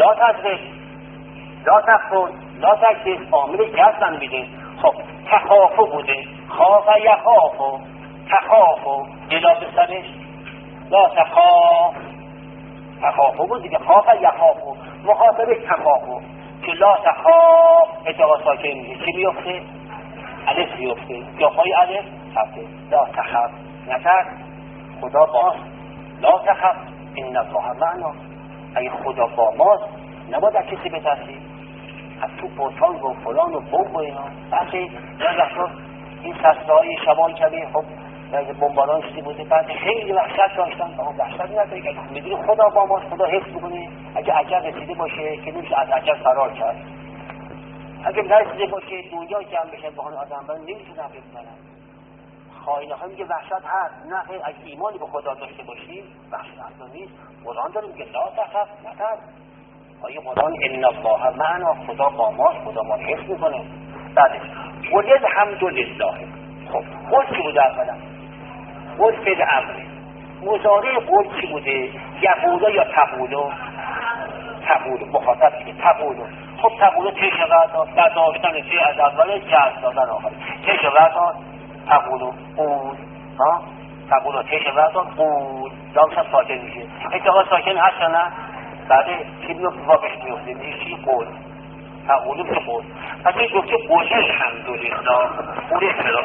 لا تکفر عامل جزم میده. خب تخافو بوده. خاف تخافو الا بسرش لا تخافو بود دیگه. خاف یخافو مخاطبه تخافو که لا تخاف اتقا ساکن میشه. چی میفته؟ الف میفته. جاهای الف حفظه. لا تخاف نترس خدا باست. لا تخاف ان الله معنا. اگه خدا با ماست نباید از کسی بترسی. از تو بوتان و فلان و بوم و اینا. بخشی این سسته شبان کبیر خب بمباران شده بوده. بعد خیلی وحشت داشتن. وحشت نداره که میدونی خدا با ماست. خدا حفظ بکنه. اگه عجب رسیده باشه که نمیشه از عجب فرار کرد. اگه نرسیده باشه دنیا جمع بشه بهان آدم برای نمیتونن بزنن. خائنه ها میگه وحشت هست. نه اگه ایمانی به خدا داشته باشیم وحشت اصلا نیست. قرآن داره میگه لا تخف نترس. آیه قرآن ان الله معنا خدا با ماست. خدا ما حفظ میکنه. بعدش ولید الحمدلله. خب قول چی بوده اولا؟ قول فعل امره. مضارع قول چی بوده؟ یقولو یا تقولو؟ مخاطب که تقولو. خب تقولو تیش وعدان برداشتن چه از اول جز دادن آخر تیش وعدان تقولو قول. تقولو تیش وعدان قول. لامش هم ساکن میشه. اتقا ساکن هست نه؟ بعد چی بابش میفته میشی قول تقولیم که قول پس این گفته قوله الحمدلله قوله خلاف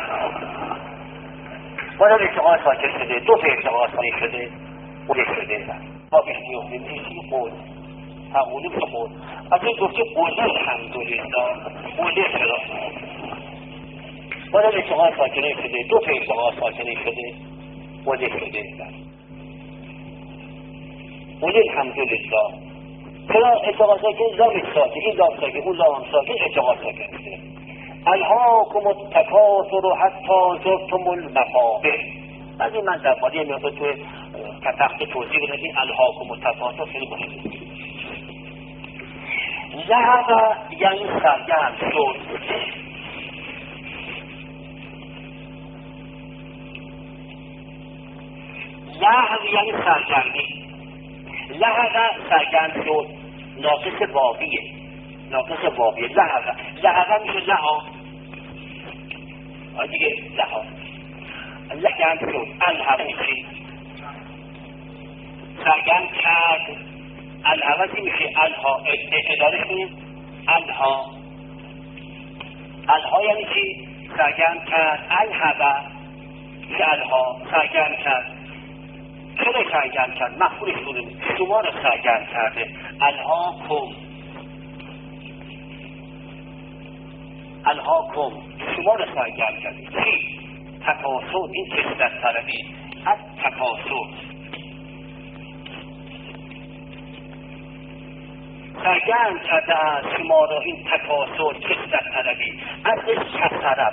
باید ارتقاء ساکن شده دو تا ارتقاء ساکن شده قوله شده بابش میفته میشی قول تقولیم که قول پس این گفته قوله الحمدلله قوله خلاف باید ارتقاء ساکن شده دو تا ارتقاء ساکن شده قوله شده قوله الحمدلله چرا ارتقاء ساکن لام ساکن این لام ساکن اون لام ساکن ارتقاء ساکن شده الهاکم التکاثر حتی زرتم المقابر از این من در مالی میاد توی تحت توضیح بدهیم الهاکم التکاثر خیلی مهمه ذهب یعنی سرگرم شد لهو یعنی سرگرمی لهو سرگرم شد ناقص واویه لهو میشه لها دیگه لها سرگرم شد الهو میشه سرگرم کرد الهوی میشه الها اداره کنید الها یعنی چی؟ سرگرم کرد الهوه میشه الها سرگرم کرد چرا سرگرم کرد؟ مفعولش کنیم شما رو سرگرم کرده الهاکم شما رو سرگرم کرده چی؟ تکاسر این کثرت طلبی از تکاسر سرگرم کرده از شما را این تکاسر کثرت طلبی ازش کسره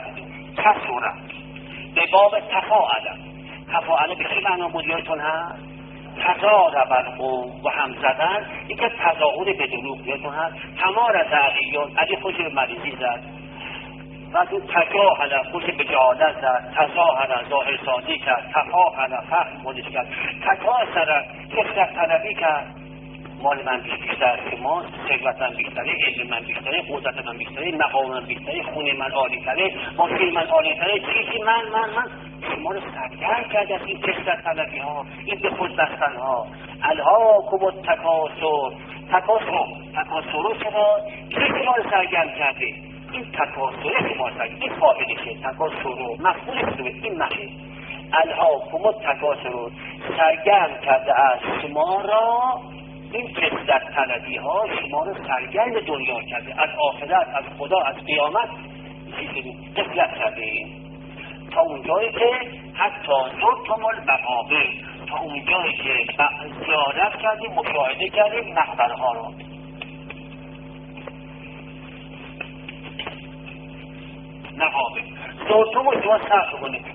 به باب تفاعله به چه معنا بود یادتون هست؟ تظاهر بالقوم و هم زدن یکی تظاهر به دروغ یادتون هست؟ تمار از علی خوش به مریضی زد و از اون تجاهل خوش به جهالت زد تظاهر ظاهر سازی کرد تفاعل فهم خودش کرد تکاسر کثرت طلبی کرد مال من بیشتر شما ثروت من بیشتره علم من بیشتره قدرت من بیشتره مقام من بیشتره خون من عالی‌تره ماشین من عالی‌تره چیزی من شما رو سرگرم کرده از این کثرت طلبی ها این به خود بستن ها الهاکم التکاثر تکاسر رو چرا شما رو سرگرم کرده این تکاسر شما رو سرگرم این فاعلشه تکاسر رو مفعولش رو این معنی الهاکم التکاثر سرگرم کرده از شما را این کثرت طلبی ها شما رو سرگرم دنیا کرده از آخرت از خدا از قیامت غفلت کرده تا اونجایی که حتی زرتم المقابر تا اونجایی که زیارت کردیم مشاهده کردیم مقبره ها را مقابر زرتم رو شما صرف کنید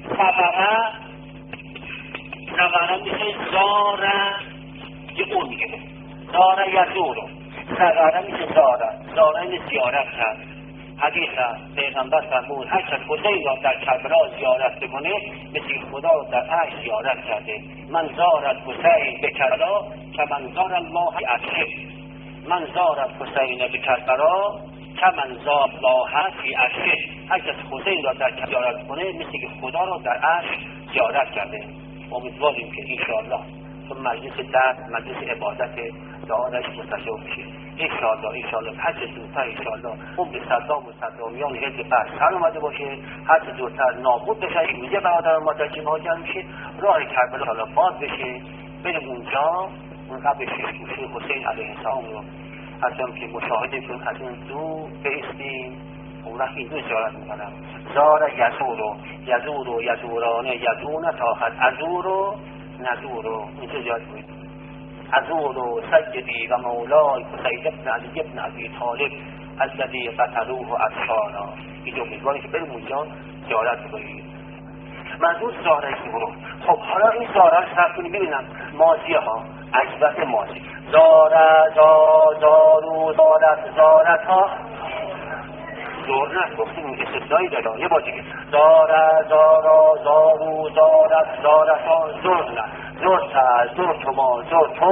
سبره میشه زاره یه اون میگه زاره یزورو سبره میشه زاره این زیارت کرد حدیث هست پیغمبر فرمود هر کس حسین را در کربلا زیارت بکنه مثل خدا را در عرش زیارت کرده من زارت حسین به کربلا که من زار الله عرشه من زارت حسین به کربلا که من زار الله فی عرشه هر کس حسین را در کربلا زیارت کنه مثل خدا را در عرش زیارت کرده امیدواریم که انشاءالله تو مجلس درس مجلس عبادت دعایش مستشار بشه انشاءالله هر چه زودتر انشاءالله اون به صدام و صدامیان حزب بحث سر اومده باشه هر چه زودتر نابود بشه میگه برادر مادر که مهاجر میشه راه کربلا حالا باز بشه بریم اونجا اون قبل شیخ حسین علیه السلام رو اصلا که مشاهده کنیم از اون دو بیستیم اون وقت این دو زیارت میکنم زار یزورانه یزونه تا خد ازورو نزورو اینجا زیارت کنید ازورو سیدی و مولای سید ابن علی ابن ابی طالب الذی قتلوه اطفالا اینجا امیدواریم که بریم اونجا زیارت کنید منظور زاره زورو خب حالا این زاره رو صرف کنید ببینم ماضیه ها عجبت ماضی زاره زارو زارت ها زور نه گفتیم استثنایی داره یه بار دیگه زاره زارو زارت ها زور نه زورتما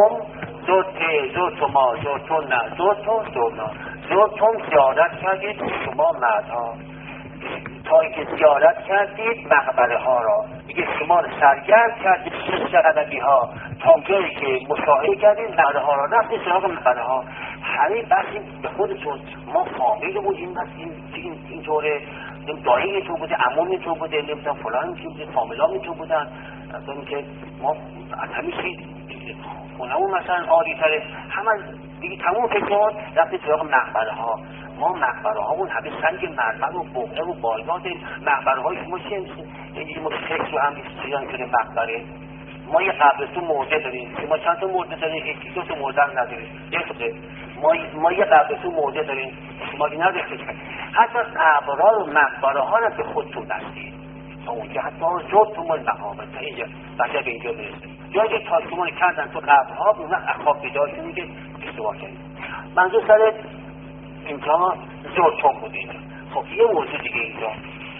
زورتم زیارت کردید شما مردها تا اینکه زیارت کردید مقبره ها را میگه شما رو سرگرم کردید شش ادبی ها تا جایی که مشاهده کردیم نقده ها را رفتیم سراغ نقده ها. همه بحثیم به خودتون ما فامیل بودیم، اینطوره، دایی اینطور بوده، عموم اینطور بوده، نمیدونم فلان اینطور بوده، فامیلام اینطور بودن، اصلا که ما از همه چیز خونمون مثلا عالی تره، همه دیگه تموم فکرات رفتیم سراغ مقبره ها. ما مقبره هامون همه سنگ مرمر و بقعه و بالگاه داریم. مقبره های شما چی همیشه؟ اینجوری ما فکر رو هم چیزان شده مقبره. ما یه قبرستون مرده داریم، شما چند تا مرده داریم؟ یکی دو تا مرده هم نداریم. ما یه قبرستون مرده داریم، شما اینا رو فکر کنید. حتی قبرها و مقبره ها رو به خودتون بستید تا اونجا، حتی زورتون المقابر تا اینجا بچه به اینجا برسید. جایی که تاشمون کردن تو قبرها، اون وقت اخواب بیدارشون میگه اشتباه کردید. منظور سر اینجا زورتون بودید. خب یه موضوع دیگه اینجا،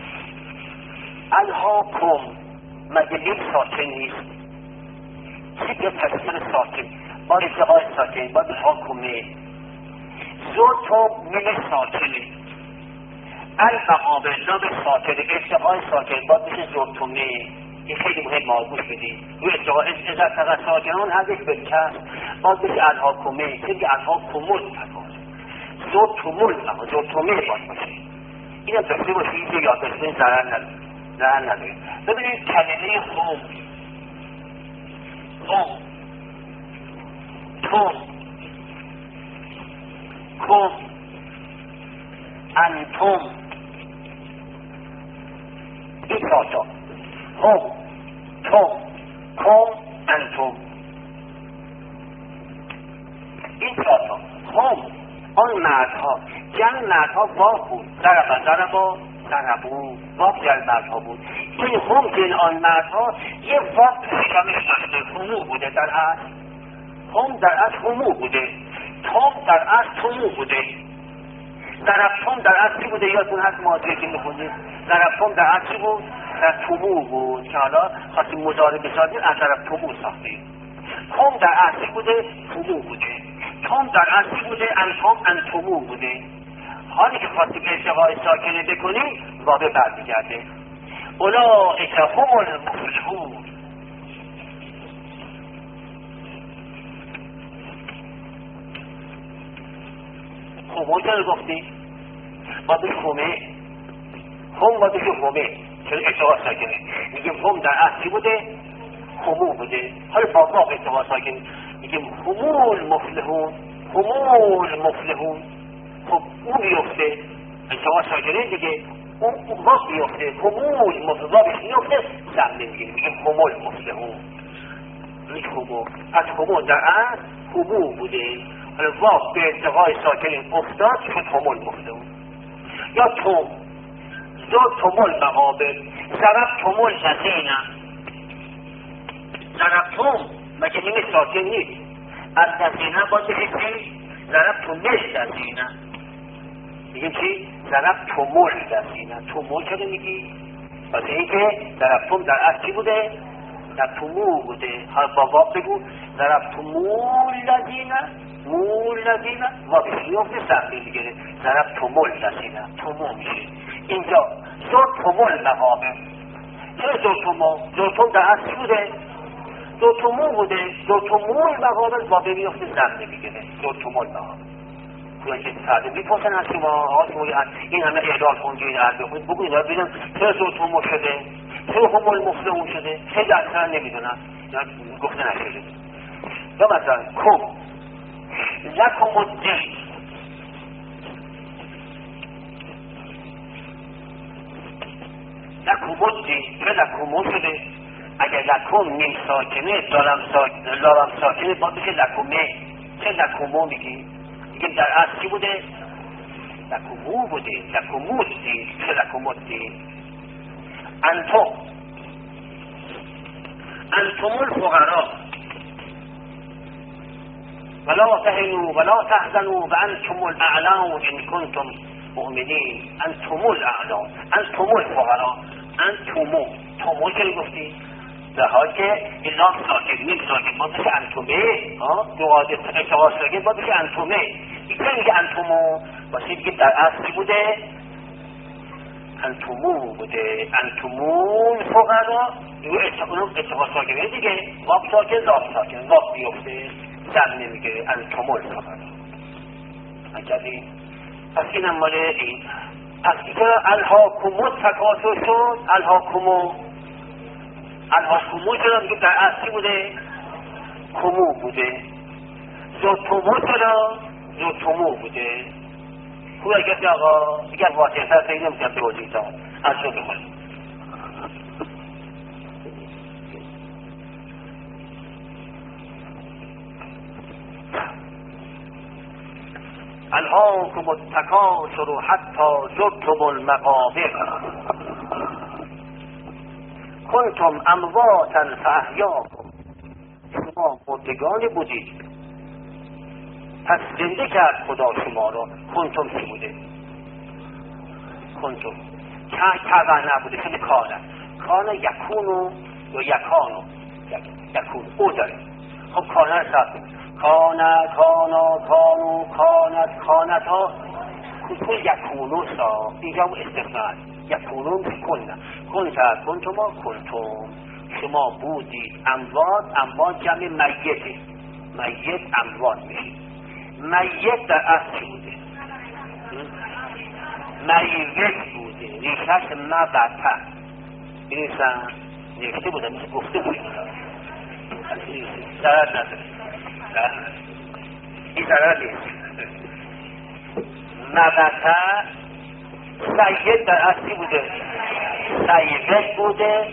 الهاکم مگه یک ساکن نیست؟ چی که تصویر ساکن با ارتقای ساکن با الهاکمه زورتون میگه ساکنه، المقابل لا به ساکن ارتقای ساکن با بشه زورتونه. این خیلی مهم، مارگوش بدید روی ارتقای ازت فقط ساکنان هزش بکن باز بشه الهاکمه، چیزی الهاکمول تکان زورتومول زورتومه باز باشه. این هم داشته باشه، این که یاد داشته ضرر نداره. ببینید کلمه هم توم کم انتم این ساتا هم توم کم انتم این ساتا هم آن مردها جمع مردها واق بود، ضربو واق جمع مردها بود. این هم جن آن مردها یه واق شکمش داشته، همو بوده در اصل، هم در اصل همو بوده، توم در اصل تومو بوده. ضربتم در اصل چی بوده؟ یادتون هست ماضیه که میخونید ضربتم در اصل چی بود؟ در تومو بود که حالا خواستیم مضارع بسازیم از ضربتمو ساختیم. هم در اصل چی بوده؟ تومو بوده. توم در اصل چی بوده؟ انتومو بوده. حالی که خواستیم ارتقای ساکنه بکنیم واقع برمیگرده. اولئک هم المفلحون. همون چرا گفتی؟ با بشه همه هم با بشه همه چرا ارتقا ساکنه میگیم هم در اصلی بوده همو بوده. حالا با واقع ارتقا ساکنه میگیم همول مفلحون. خب اون بیفته ارتقا ساکنه دیگه، اون واقع بیفته همول مفلحون بیفته زمنه میگیم همول مفلحون. این همو از همو در اصل همو بوده، واق به ارتقای ساکن افتاد شد همول مفلحون. یا توم زورتم المقابر ضربتم الذین. ضربتم مگه نیمه ساکن نیست؟ الذین باید بشه چی؟ ضربتم الذین. میگیم چی؟ ضربتم الذین. تومو چرا میگی؟ واسه اینکه ضربتم در اصل چی بوده؟ در تومو بوده. حالا با واق بگو ضربتم الذین الذین و بسیافت سختی میگیره. ضربتم الذین تومو میشه. اینجا زورتم المقابر. چرا زورتم در اصل بوده؟ زورتمو بوده. زورتم المقابر و بمیافت سختی میگیره. زورتم المقابر. توی که ساده میپرسن از شما این همه اعدال خونگیر عرض بخونید بگوید را بیدن چرا زورتمو شده؟ چرا هم المفلحون شده؟ خیلی اصلا نمیدونم گفته نشده. یا مثلا کم لکم الدین. لکم الدین چه لکمو شده؟ اگر لکم نیم ساکنه لارم ساکنه باید بشه لکمه. چه لکمو میگی؟ میگیم در اصل چی بوده؟ لکمو بوده. لکمو الدین. چه لکم الدین؟ انتم الفقراء ولا تهنوا ولا تحزنوا وانتم الاعلون ان کنتم مؤمنین. انتم الاعلون، انتم الفقراء. تومو چرا گفتی؟ در حال که این لام ساکن نیم ساکن باید بشه انتومه. دوقاده ارتقا ساکن باید بشه انتومه. این چرا میگه انتومو؟ واسه دیگه در اصلی بوده انتمو بوده، انتمون فقرا. اونم اتفاق ساکنه دیگه، واب ساکن لام ساکن، واب بیفته زن نمیگه انتمول فقرا. عجبی. پس اینم مال این از که الهاکمو تکاثر شد. الهاکمو چرا میگه در اصلی بوده؟ کمو بوده. زوتومو چرا؟ زوتومو بوده. خوب اگر آقا اگر واقعی تر خیلی نمیتونم به وجود تا از رو بخونیم. الهاکم التکاثر حتی زرتم المقابر کنتم امواتا فاحیاکم. شما مردگان بودید پس زنده کرد خدا شما را. کنتم چی بوده؟ کنتم طبعا نبوده، شده کانه یکونو یا یکانو. یکون او داره. خب کانه رو سبت کانت ها کل یکونو سا اینجا هم استثناء یکونو کنتم شما بودید اموات جمع میته. میت اموات میشه. میت در اصل بوده، میت بوده، ریشش مبته. این نوشته بوده، مثل گفته بوده، ضرر نداره، این ضرر نیست. مبته سید در اصلی بوده، سید بوده،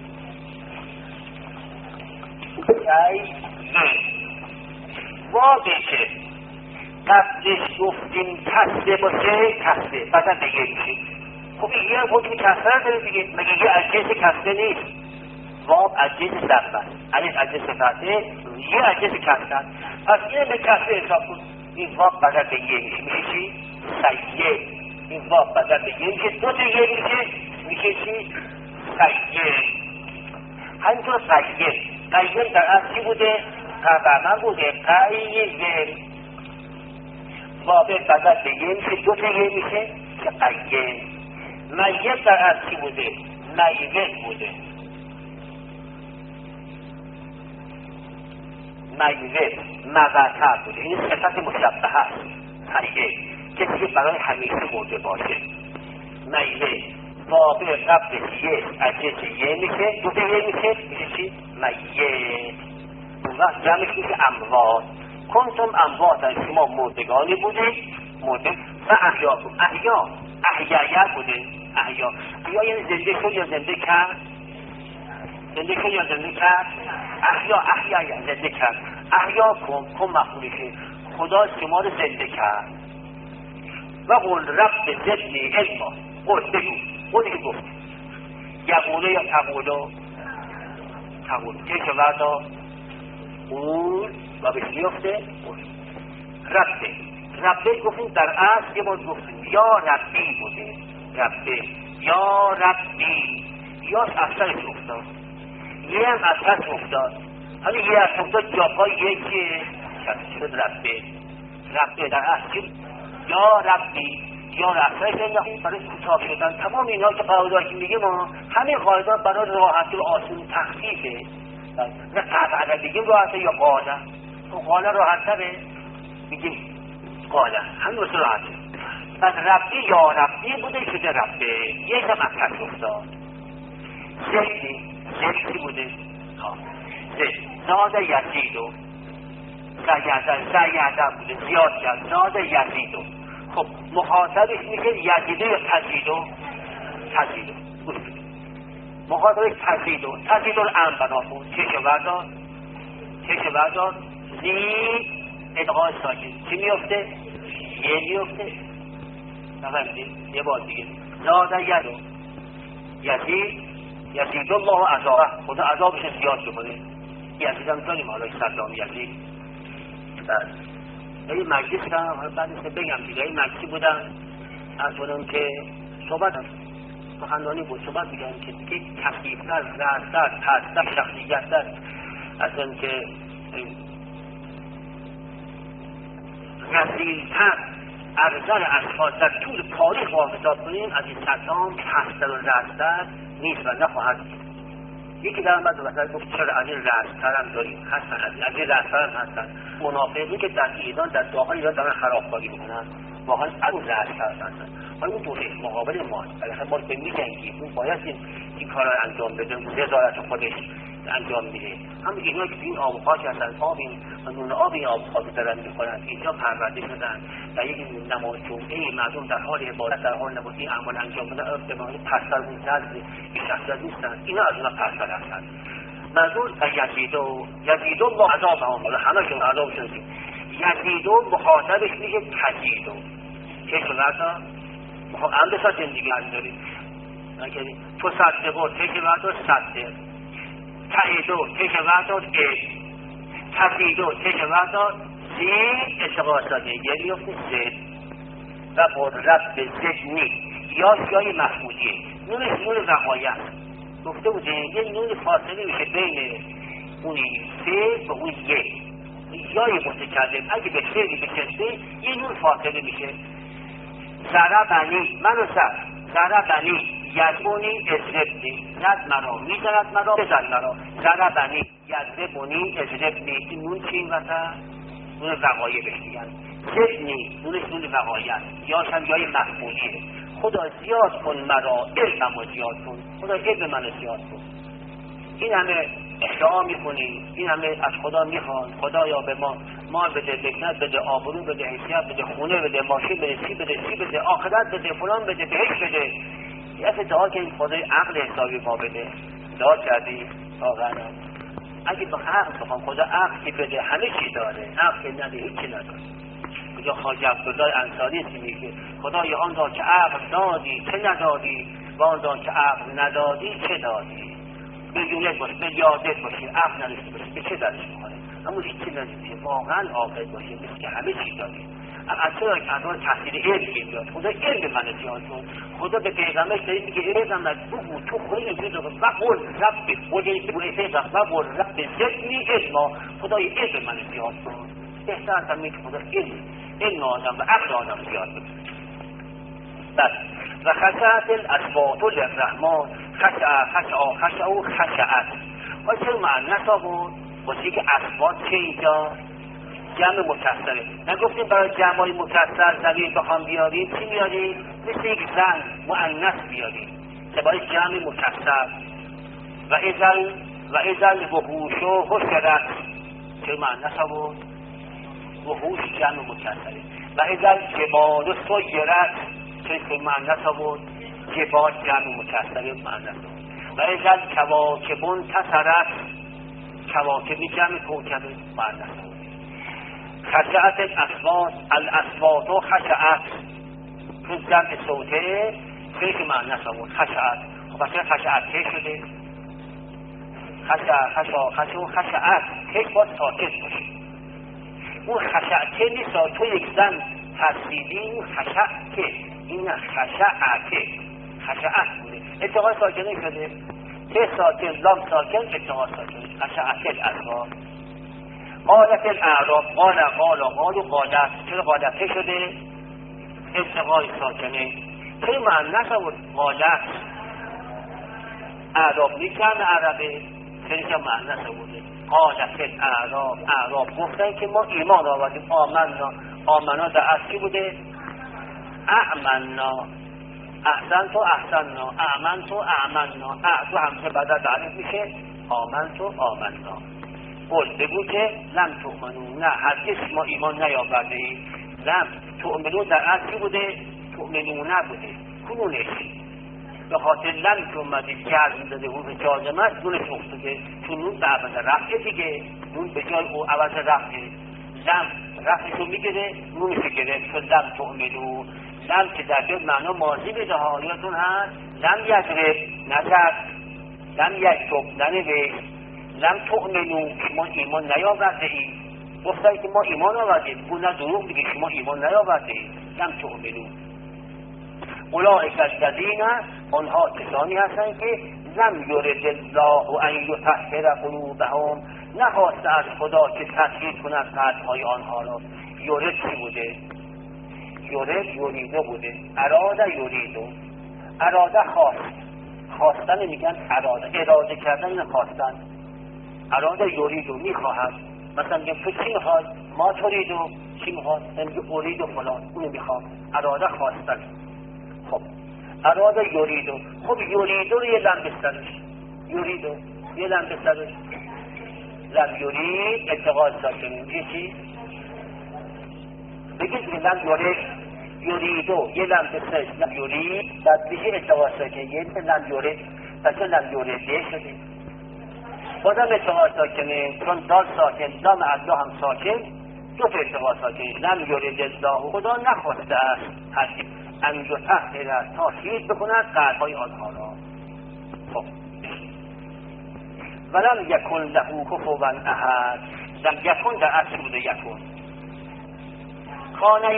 واقعی که قبلش گفتیم کسره باشه کسره بعدا بگه میشه. خب این یه حکم کسره داره دیگه، مگه یه از جنس کسره نیست؟ واب از جنس ضربه است، الف از جنس فتحه، یه از جنس کسره است. پس اینه به کسره حساب کن. این واب بعدا به یه میشه چی؟ سید. این واب بعدا به یه میشه، دو تا یه میشه چی؟ سید. همینطور قیم در اصلی بوده، قبرمن بوده، قیم. وابه بدل به یه میشه، دو تا یه میشه که قیم. میت در اصلی بوده، میت بوده، موتر بوده. این صفت مشبه هست. کسی که برای همیشه مرده باشه. میت وابه قبل یه از جنس یه میشه، دو تا یه میشه چی؟ میت. اون وقت جمعش میشه اموات. کنتم امواتا شما مردگانی بودید، مرده و احیاکم. احیایت بوده. احیا یعنی زنده شد یا زنده کرد؟ احیا زنده کرد. احیاکم کن مخلوقه خدا شما رو زنده کرد. و قل رب زدنی علما. قل بگو، قل که گفت یقوله یا تقوله که وردا قول و بهش میفته ربه گفتیم در اصل یه بار گفتیم یا ربی بوده. ربه یا ربی یا اصلش افتاد، یه هم اصلش افتاد. حالا یه اصل افتاد جاپای یکی شد ربه در اصل یا ربی یا اصلش انداختیم برای کوتاه شدن. تمام اینا که قاعده که میگه ما همین قاعده برای راحتی و آسون تخفیفه. نه قاعده بگیم راحته یا قاعده. قاعده راحت‌تره میگیم قاعده، همین واسه راحته. پس ربی یا ربی بوده شده ربه. یک هم اصلش افتاد. زدی بوده. زاد یزیدو سیدن بوده، زیاد کرد. زاد یزیدو. خب مخاطبش میشه یزیدو یا تزیدو. مخاطبش تزیدو الان بنا کن. چشم بردار زی ادغای ساکن چی میفته؟ یه میفته. نفهمیدید؟ یه بار دیگه زاد یزید الله عذابه. خدا عذابش زیاد بکنه. یزید هم داریم حالا صدام یزید. این مجلس کردم بعد بگم دیگه. این مجلسی بودن از اونم که صحبت هم سخنرانی بود، صحبت میگن که دیگه کفیفتر، زرتر، پستر، شخصیتر از اون که رسیلتر ارزان اسفالت در طول تاریخ ما حساب کنیم از این صدام پستر و رزتر نیست و نخواهد. یکی در آمد و مثلا گفت چرا از این رزتر هم داریم هستن، از این رزتر هم هستن منافقین که در ایران در داخل ایران دارن خرابکاری میکنن، واقعا از اون رزتر هستن. ولی اون دوره مقابل ماست، بالاخره ما به میجنگیم، اون باید این کار را انجام بده، وزارت خودش انجام میده. هم اینا که این آبخاک هستن، نون آب این آبخاک دارن میخورن، اینجا پرورده شدن و یک نماز جمعه مردم در حال عبادت در حال نماز این اعمال انجام بدن، احتمالاً پستر بودن بیشتر نیستن، اینا از اونا پستر هستن. منظور یزید الله عذابهم، همشون عذابشون یزید مخاطبش میشه تزید. چه شده؟ هم بسا زندگی هم داریم تو صدقه تشه وقتا صدقه تعیدو تشه وقتا تفیدو تشه وقتا زید اشتغاصاده یعنی افته زد و قدرت به زد نی یا سیای محمودیه نونش نون وقایت گفته بوده یه نون فاصله میشه بین اونی سه و اون یک یای متکلم اگه به سری بکسته یه نون فاصله میشه. ضربنی منو سر ضربنی یزبونی اضربنی زد مرا میزند مرا بزد مرا ضربنی یزبونی اضربنی این نون چی این وقتا نون وقایه بشتیگن زدنی نونش نون وقایت یاش هم یای مفهولیه خدا زیاد کن مرا علممو زیاد کن خدا علم منو زیاد کن. این همه ادعا میکنی این همه از خدا میخوان خدایا به ما مال بده لکنت بده آبرو بده حیثیت بده خونه بده ماشین بده سی بده آخرت بده فلان بده بهش بده. یه دعا که این خدای عقل حسابی ما بده دعا کردی واقعا اگه به عقل بخوام خدا عقل که بده همه چی داره عقل که نده هیچی نداره. کجا خواجه عبدالله انصاری میگه خدای آن را که عقل دادی چه ندادی و آن را که عقل ندادی چه دادی. میلیونر باشه میلیاردر باشه عقل نداشته باشه به چه درش میخوره اما هیچی نداشته واقعا عاقل باشه مثل که همه چی داره. از چرا از اون تحصیل علم میاد خدا علم من زیاد کن خدا به پیغمبرش داره میگه پیغمبر بگو تو خودت اینجوری وقول رب خودی پیغمبر وقول رب زدنی علما خدای علم من زیاد کن. بهتر از همین خدا علم آدم و عقل آدم زیاد کن. بس و خشعت الاصوات للرحمن خشعت و چه معنی تا بود واسه که اصوات چه اینجا جمع مکسره نگفتیم برای جمعای مکسر ضمیر بخوام بیاریم چی بیاریم مثل یک زن مؤنث بیاریم که برای جمع مکسر و ازل وحوش و حشرت چه معنی تا بود وحوش جمع مکسره و ازل جبال و سیرت چه معنی تا بود جبال جمع مکسره معنی تا بود و ازل کواکبون تسرت کواکبی جمع کوکبه معنی تا بود. خشعت الاصوات و خشعت تو جمع صوته خیلی معنی تا بود خشعت خب خشعت که شده خشعت که باید ساکت باشه اون خشعته نیست تو یک زن ترسیدی اون خشعته این خشعت بوده اتقای ساکنه شده که ساکن لام ساکن اتقای ساکن خشعت الاصوات. قالت الاعراب قالت چرا قالته شده اتقای ساکنه چرا معنی نشود قالت اعراب نیستن عربه چرا معنی نشوده قالت الاعراب گفتن که ما ایمان آوردیم آمنا در اصلی بوده اعمنا احسنتو اعمنا اعتو همسه بعد تعریف میشه آمنتو آمنا قول بگو که لم تؤمنو نه هرگز ما ایمان نیاورده ایم لم تؤمنو در اصلی بوده تؤمنو نبوده کنونش به خاطر لم که اومده جرم داده حروف جازمت نونش افتاده چون نون به عوض رفته دیگه نون به جای او عوض رفته لم رفتشو میگیره نونشو گرفت چون لم تؤمنو لم که در جای معنا ماضی بده ها یادتون هست لم یضرب نزد لم یکتب ننوشت لم تؤمنو شما ایمان نیاورده اید گفتن که ما ایمان آوردیم گو نه دروغ میگه شما ایمان نیاورده اید لم تؤمنو. اولئک الذین آنها کسانی هستند که لم یرد الله ان یطهر قلوبهم نخواسته از خدا که تطهیر کند قلب‌های آنها را. یرد چی بوده؟ یوریدو بوده. اراده یوریدو، اراده خواستن میگن اراده کردن خواستن. اراده یوریدو میخواهد، مثلا میگم تو چی میخوای؟ ما توریدو چی میخواد؟ میگه اوریدو فلان، اونو میخوام. اراده خواستن. خب اراده یوریدو، خب یوریدو رو یه لم بسترش، یوریدو یه لم بسترش، لم یورید اتقاد ساکنین یه چی؟ بگید لم یوریدو یه لم بسترش لم یورید بعد بشه اتقاد ساکنین یه لم یورید پس لم یوریده شده. بازم اتقاد ساکنین چون دال ساکن لام عدلا هم ساکن دو تا اتقاد ساکنین. لم یورید الله، خدا نخواسته است ان یطهر تاکید بکند قلب‌های آنها را. خب ولم یکن له کفوا احد، لم یکن در اصل بوده یکون، کان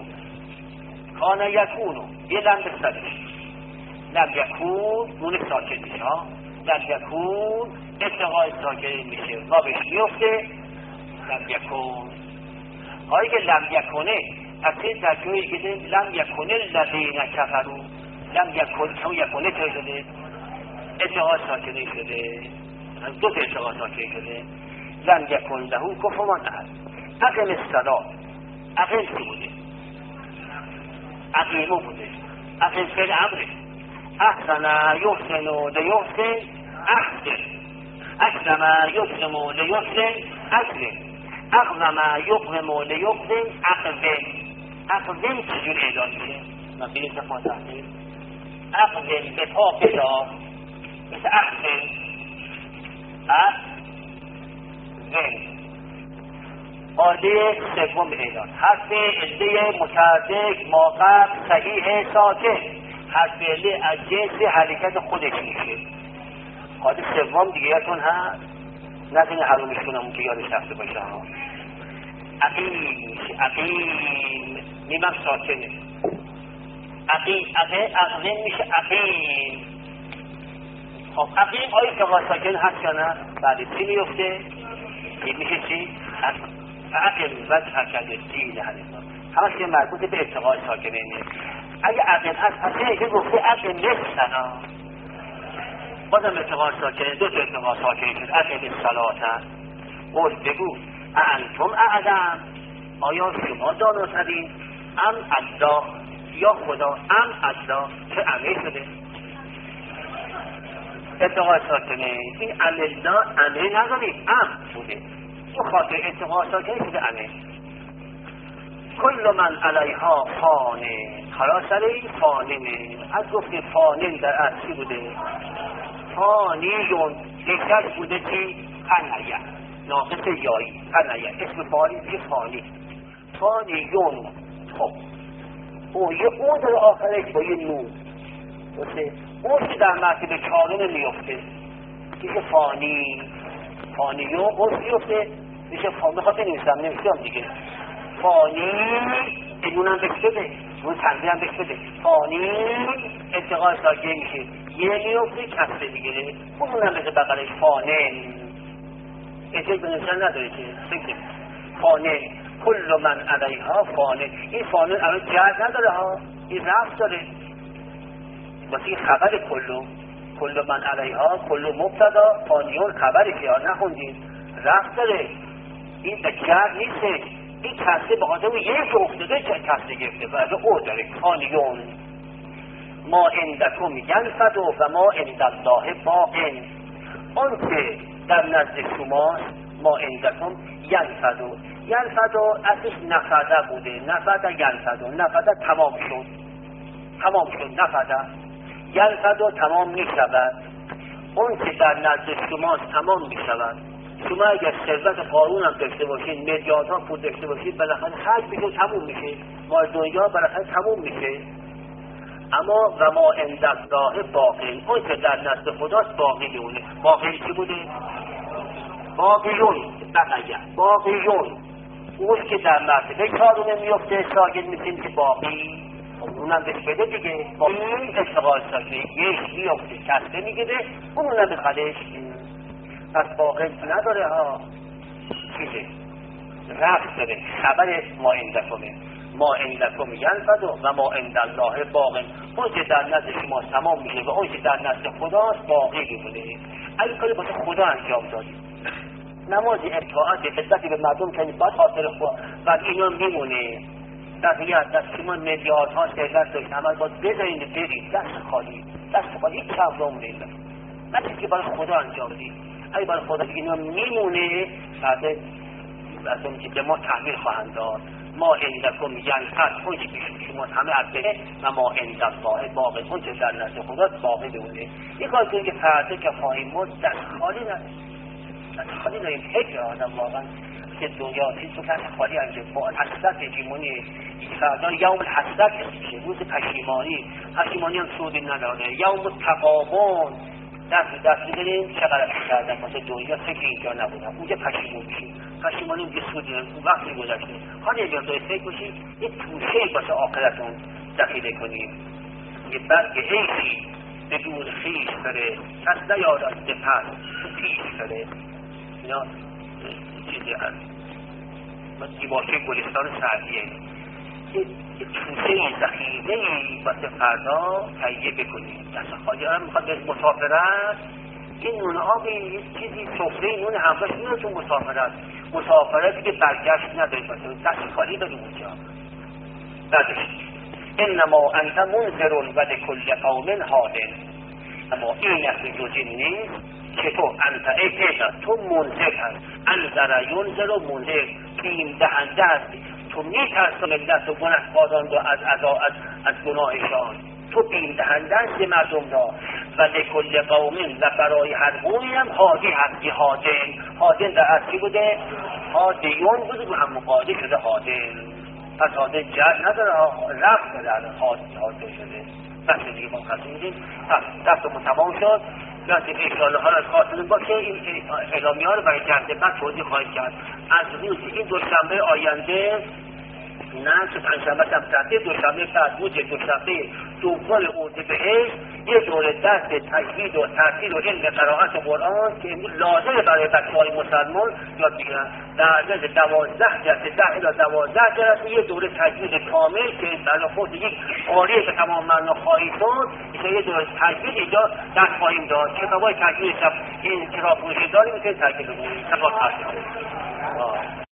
یکونو یه لم بسترش، لم یکون نون ساکن میشه ها، لم یکون اتقای ساکن میشه و بهش میفته لم یکون. هایی که لم یکونه اصلی در جایی که لم یکونه الذین کفروا، لم یکن چون یکونه چه شده؟ اتقای ساکنی شده، دو تا اتقای ساکنی شده. لم یکن له کفوا احد. اقم الصلاة، اقم چی بوده؟ اقیمو بوده، اقم فعل امره. احسن یحسن لیحسن احسن، اسلم یسلم لیسلم اسلم، اقوم یقوم لیقوم اقوم چجور اعلان میشه؟ من بینید دفعه تحصیل اقوم به پا بدار مثل احسن قاعده سوم اعلان حرف عله متحرک ما قبل صحیح ساکن، حرف عله از جنس حرکت خودش میشه. قاعده سوم دیگه یادتون هست؟ نکنه حرومش کنم اون که یادش رفته باشه ها. عقیم میشه، عقیم میمم ساکنه، عقیم میشه عقیم. خب عقیم آیا که ساکن هست یا نه؟ بعد چی میفته؟ این میشه چی؟ عقیم وجه کرده دیل حریصان همش که مربوط به ارتقاء ساکنه اینه. اگه عقیم هست پس اینه که گفته عقیم نیستن ها، بازم ارتقاء ساکنه، دو تا ارتقاء ساکنه شد. عقیم الصلاة قول بگو انتم اعلم، آیا شما داناترین ام الله یا خدا؟ ام الله چه امه شده؟ ارتقاء ساکنه این الله امه نداریم، ام بوده تو خاطر ارتقاء ساکنه شده امه. کل من علیها فانه، خلاص علی فانه، از گفت فانه در اصلی بوده فانیون دیگر بوده که فنیه ناقص یایی فنیه اسم فانی دیگه فانیون. خب او یه او در آخرش با یه نون درسته، او که در مرتبه چارم میفته میشه فانیون او میفته میشه بخاطر نمیستم دیگه فانی اینونم بکشده اون تنبیه هم بکشده فانی اتقاء ساکن میشه یه میفته کسته دیگه اونونم بشه بقیلش فانن اجاز بنوشن نداره که فکر فانن کل من علیها فانن. این فانن الان جهت نداره ها، این رفت داره واسه این خبر کل من علیها کل مبتدا فانیون خبری که ها نخوندین رفت داره، این به جهت نیسته. این کسته به آدم یک افتاده که کسته گرفته و از او داره فانیون. ما عندکم ینفد و ما عند الله باق، آن که در نزد شماست ما عندکم ینفد اصلش نفده بوده، نفده تمام شد نفده ینفد تمام می شود. اون که در نزد شماست تمام می شود. شما اگر ثروت قارون هم داشته باشین، میلیاردها پول داشته باشین، بالاخره حج میشه تموم میشه، مال دنیا بالاخره تموم میشه. اما و ما عند الله باقی، اون که در نزد خداست باقی میمونه. باقی چی بوده؟ باقیون اون که در مرتبه چارونه میفته ساکن میشین که باقی اونم بهش بده دیگه. باقی اشتغال ساکنه یک میفته کسته میگیره اونم به خدش پس باقی نداره ها، چیزه رفت داره. خبر ما عندکمه ما عندکم ینفد و ما عند الله باق. اون که در نزد شما تمام میشه و اون که در نزد خداست باقی میمونه. اگه کاری واسه خدا انجام دادی، نماز اطاعت خدمتی به مردم کنید، باید خاطر خدا بعد اینا میمونه. دست شما میلیاردها ثروت دارید، عمل باید بذارید برید دست خالی هیچ کم نیست. نه چیزی که برای خدا انجام بدید. اگه برای خدا اینا میمونه بعد از اون که به ما تحویل خواهند داد. ما عندکم ینفد، اون که شما همه عبده و ما عند الله باق، اون که در نزد خدا باقی بمونه. یک کار کنید که فردا که خواهیم مرد دست خالی نداریم. فکر آدم واقعا که دنیا چیز تو دست خالی انجام با حسرت هجمونی فردا یوم الحسرت میشه، روز پشیمانی هم سودی نداره. یوم التغابن، دست می‌زنیم چقدر کردم واسه دنیا، فکر اینجا نبودم، اونجا پشیمانی هم سودی نداره. اون وقتی گذشته حالا یه جای فکر باشید یه توشه‌ای واسه آخرتون ذخیره کنیم، یه برگ عیشی به دور خویش بره، کس نیارد به پس تو پیش بره. اینا چیزی هست دیباچه گلستان سعدیه، یه توشه ذخیره‌ای واسه فردا تهیه بکنیم. دست خالی هم میخواد به مسافرت، این نون آبی یه چیزی سفره نون همراهش میره تو مسافرتی که برگشت نداری، دست خالی داریم اونجا. بعدش انما انت منذر و لکل قوم هاد، اما این اصل جزی نیست که تو انت ای پیدا تو منذر هست. انذر ینذر و منذر بیم دهنده هستی. تو میترس ملت و گنهکاران را از گناهشان، تو بیم دهنده هستی مردم را. و لکل قوم و برای هر قومی هم هادی هستی. هادن در اصلی بوده هادیون بوده و هم مقاده شده هادن. پس هادن جد نداره، رفت داره هادن شده. بس دیگه ما خواستیم میدیم دستمون تمام شد. لازم انشاءالله ها از خاطرون باشه این اعلامی ها رو برای جنده بعد توضیح خواهید کرد. از روز این دوشنبه آینده نه که پنجشنبه هم تعطیل، دوشنبه بعد روز دوشنبه دوم اردیبهشت یه دوره درس تجوید و تفسیر و علم قرائت قرآن که لازمه برای بچه‌های مسلمان یاد بگیرن. در عرض 12 جلسه 10 الی 12 جلسه یه دوره تجوید کامل که برای خود یک قاری به تمام معنا خواهید شد. یه دوره تجوید اینجا درس خواهیم داد. کتابای تجوید این کتاب فروشی داریم میتونید تجوید بکنید.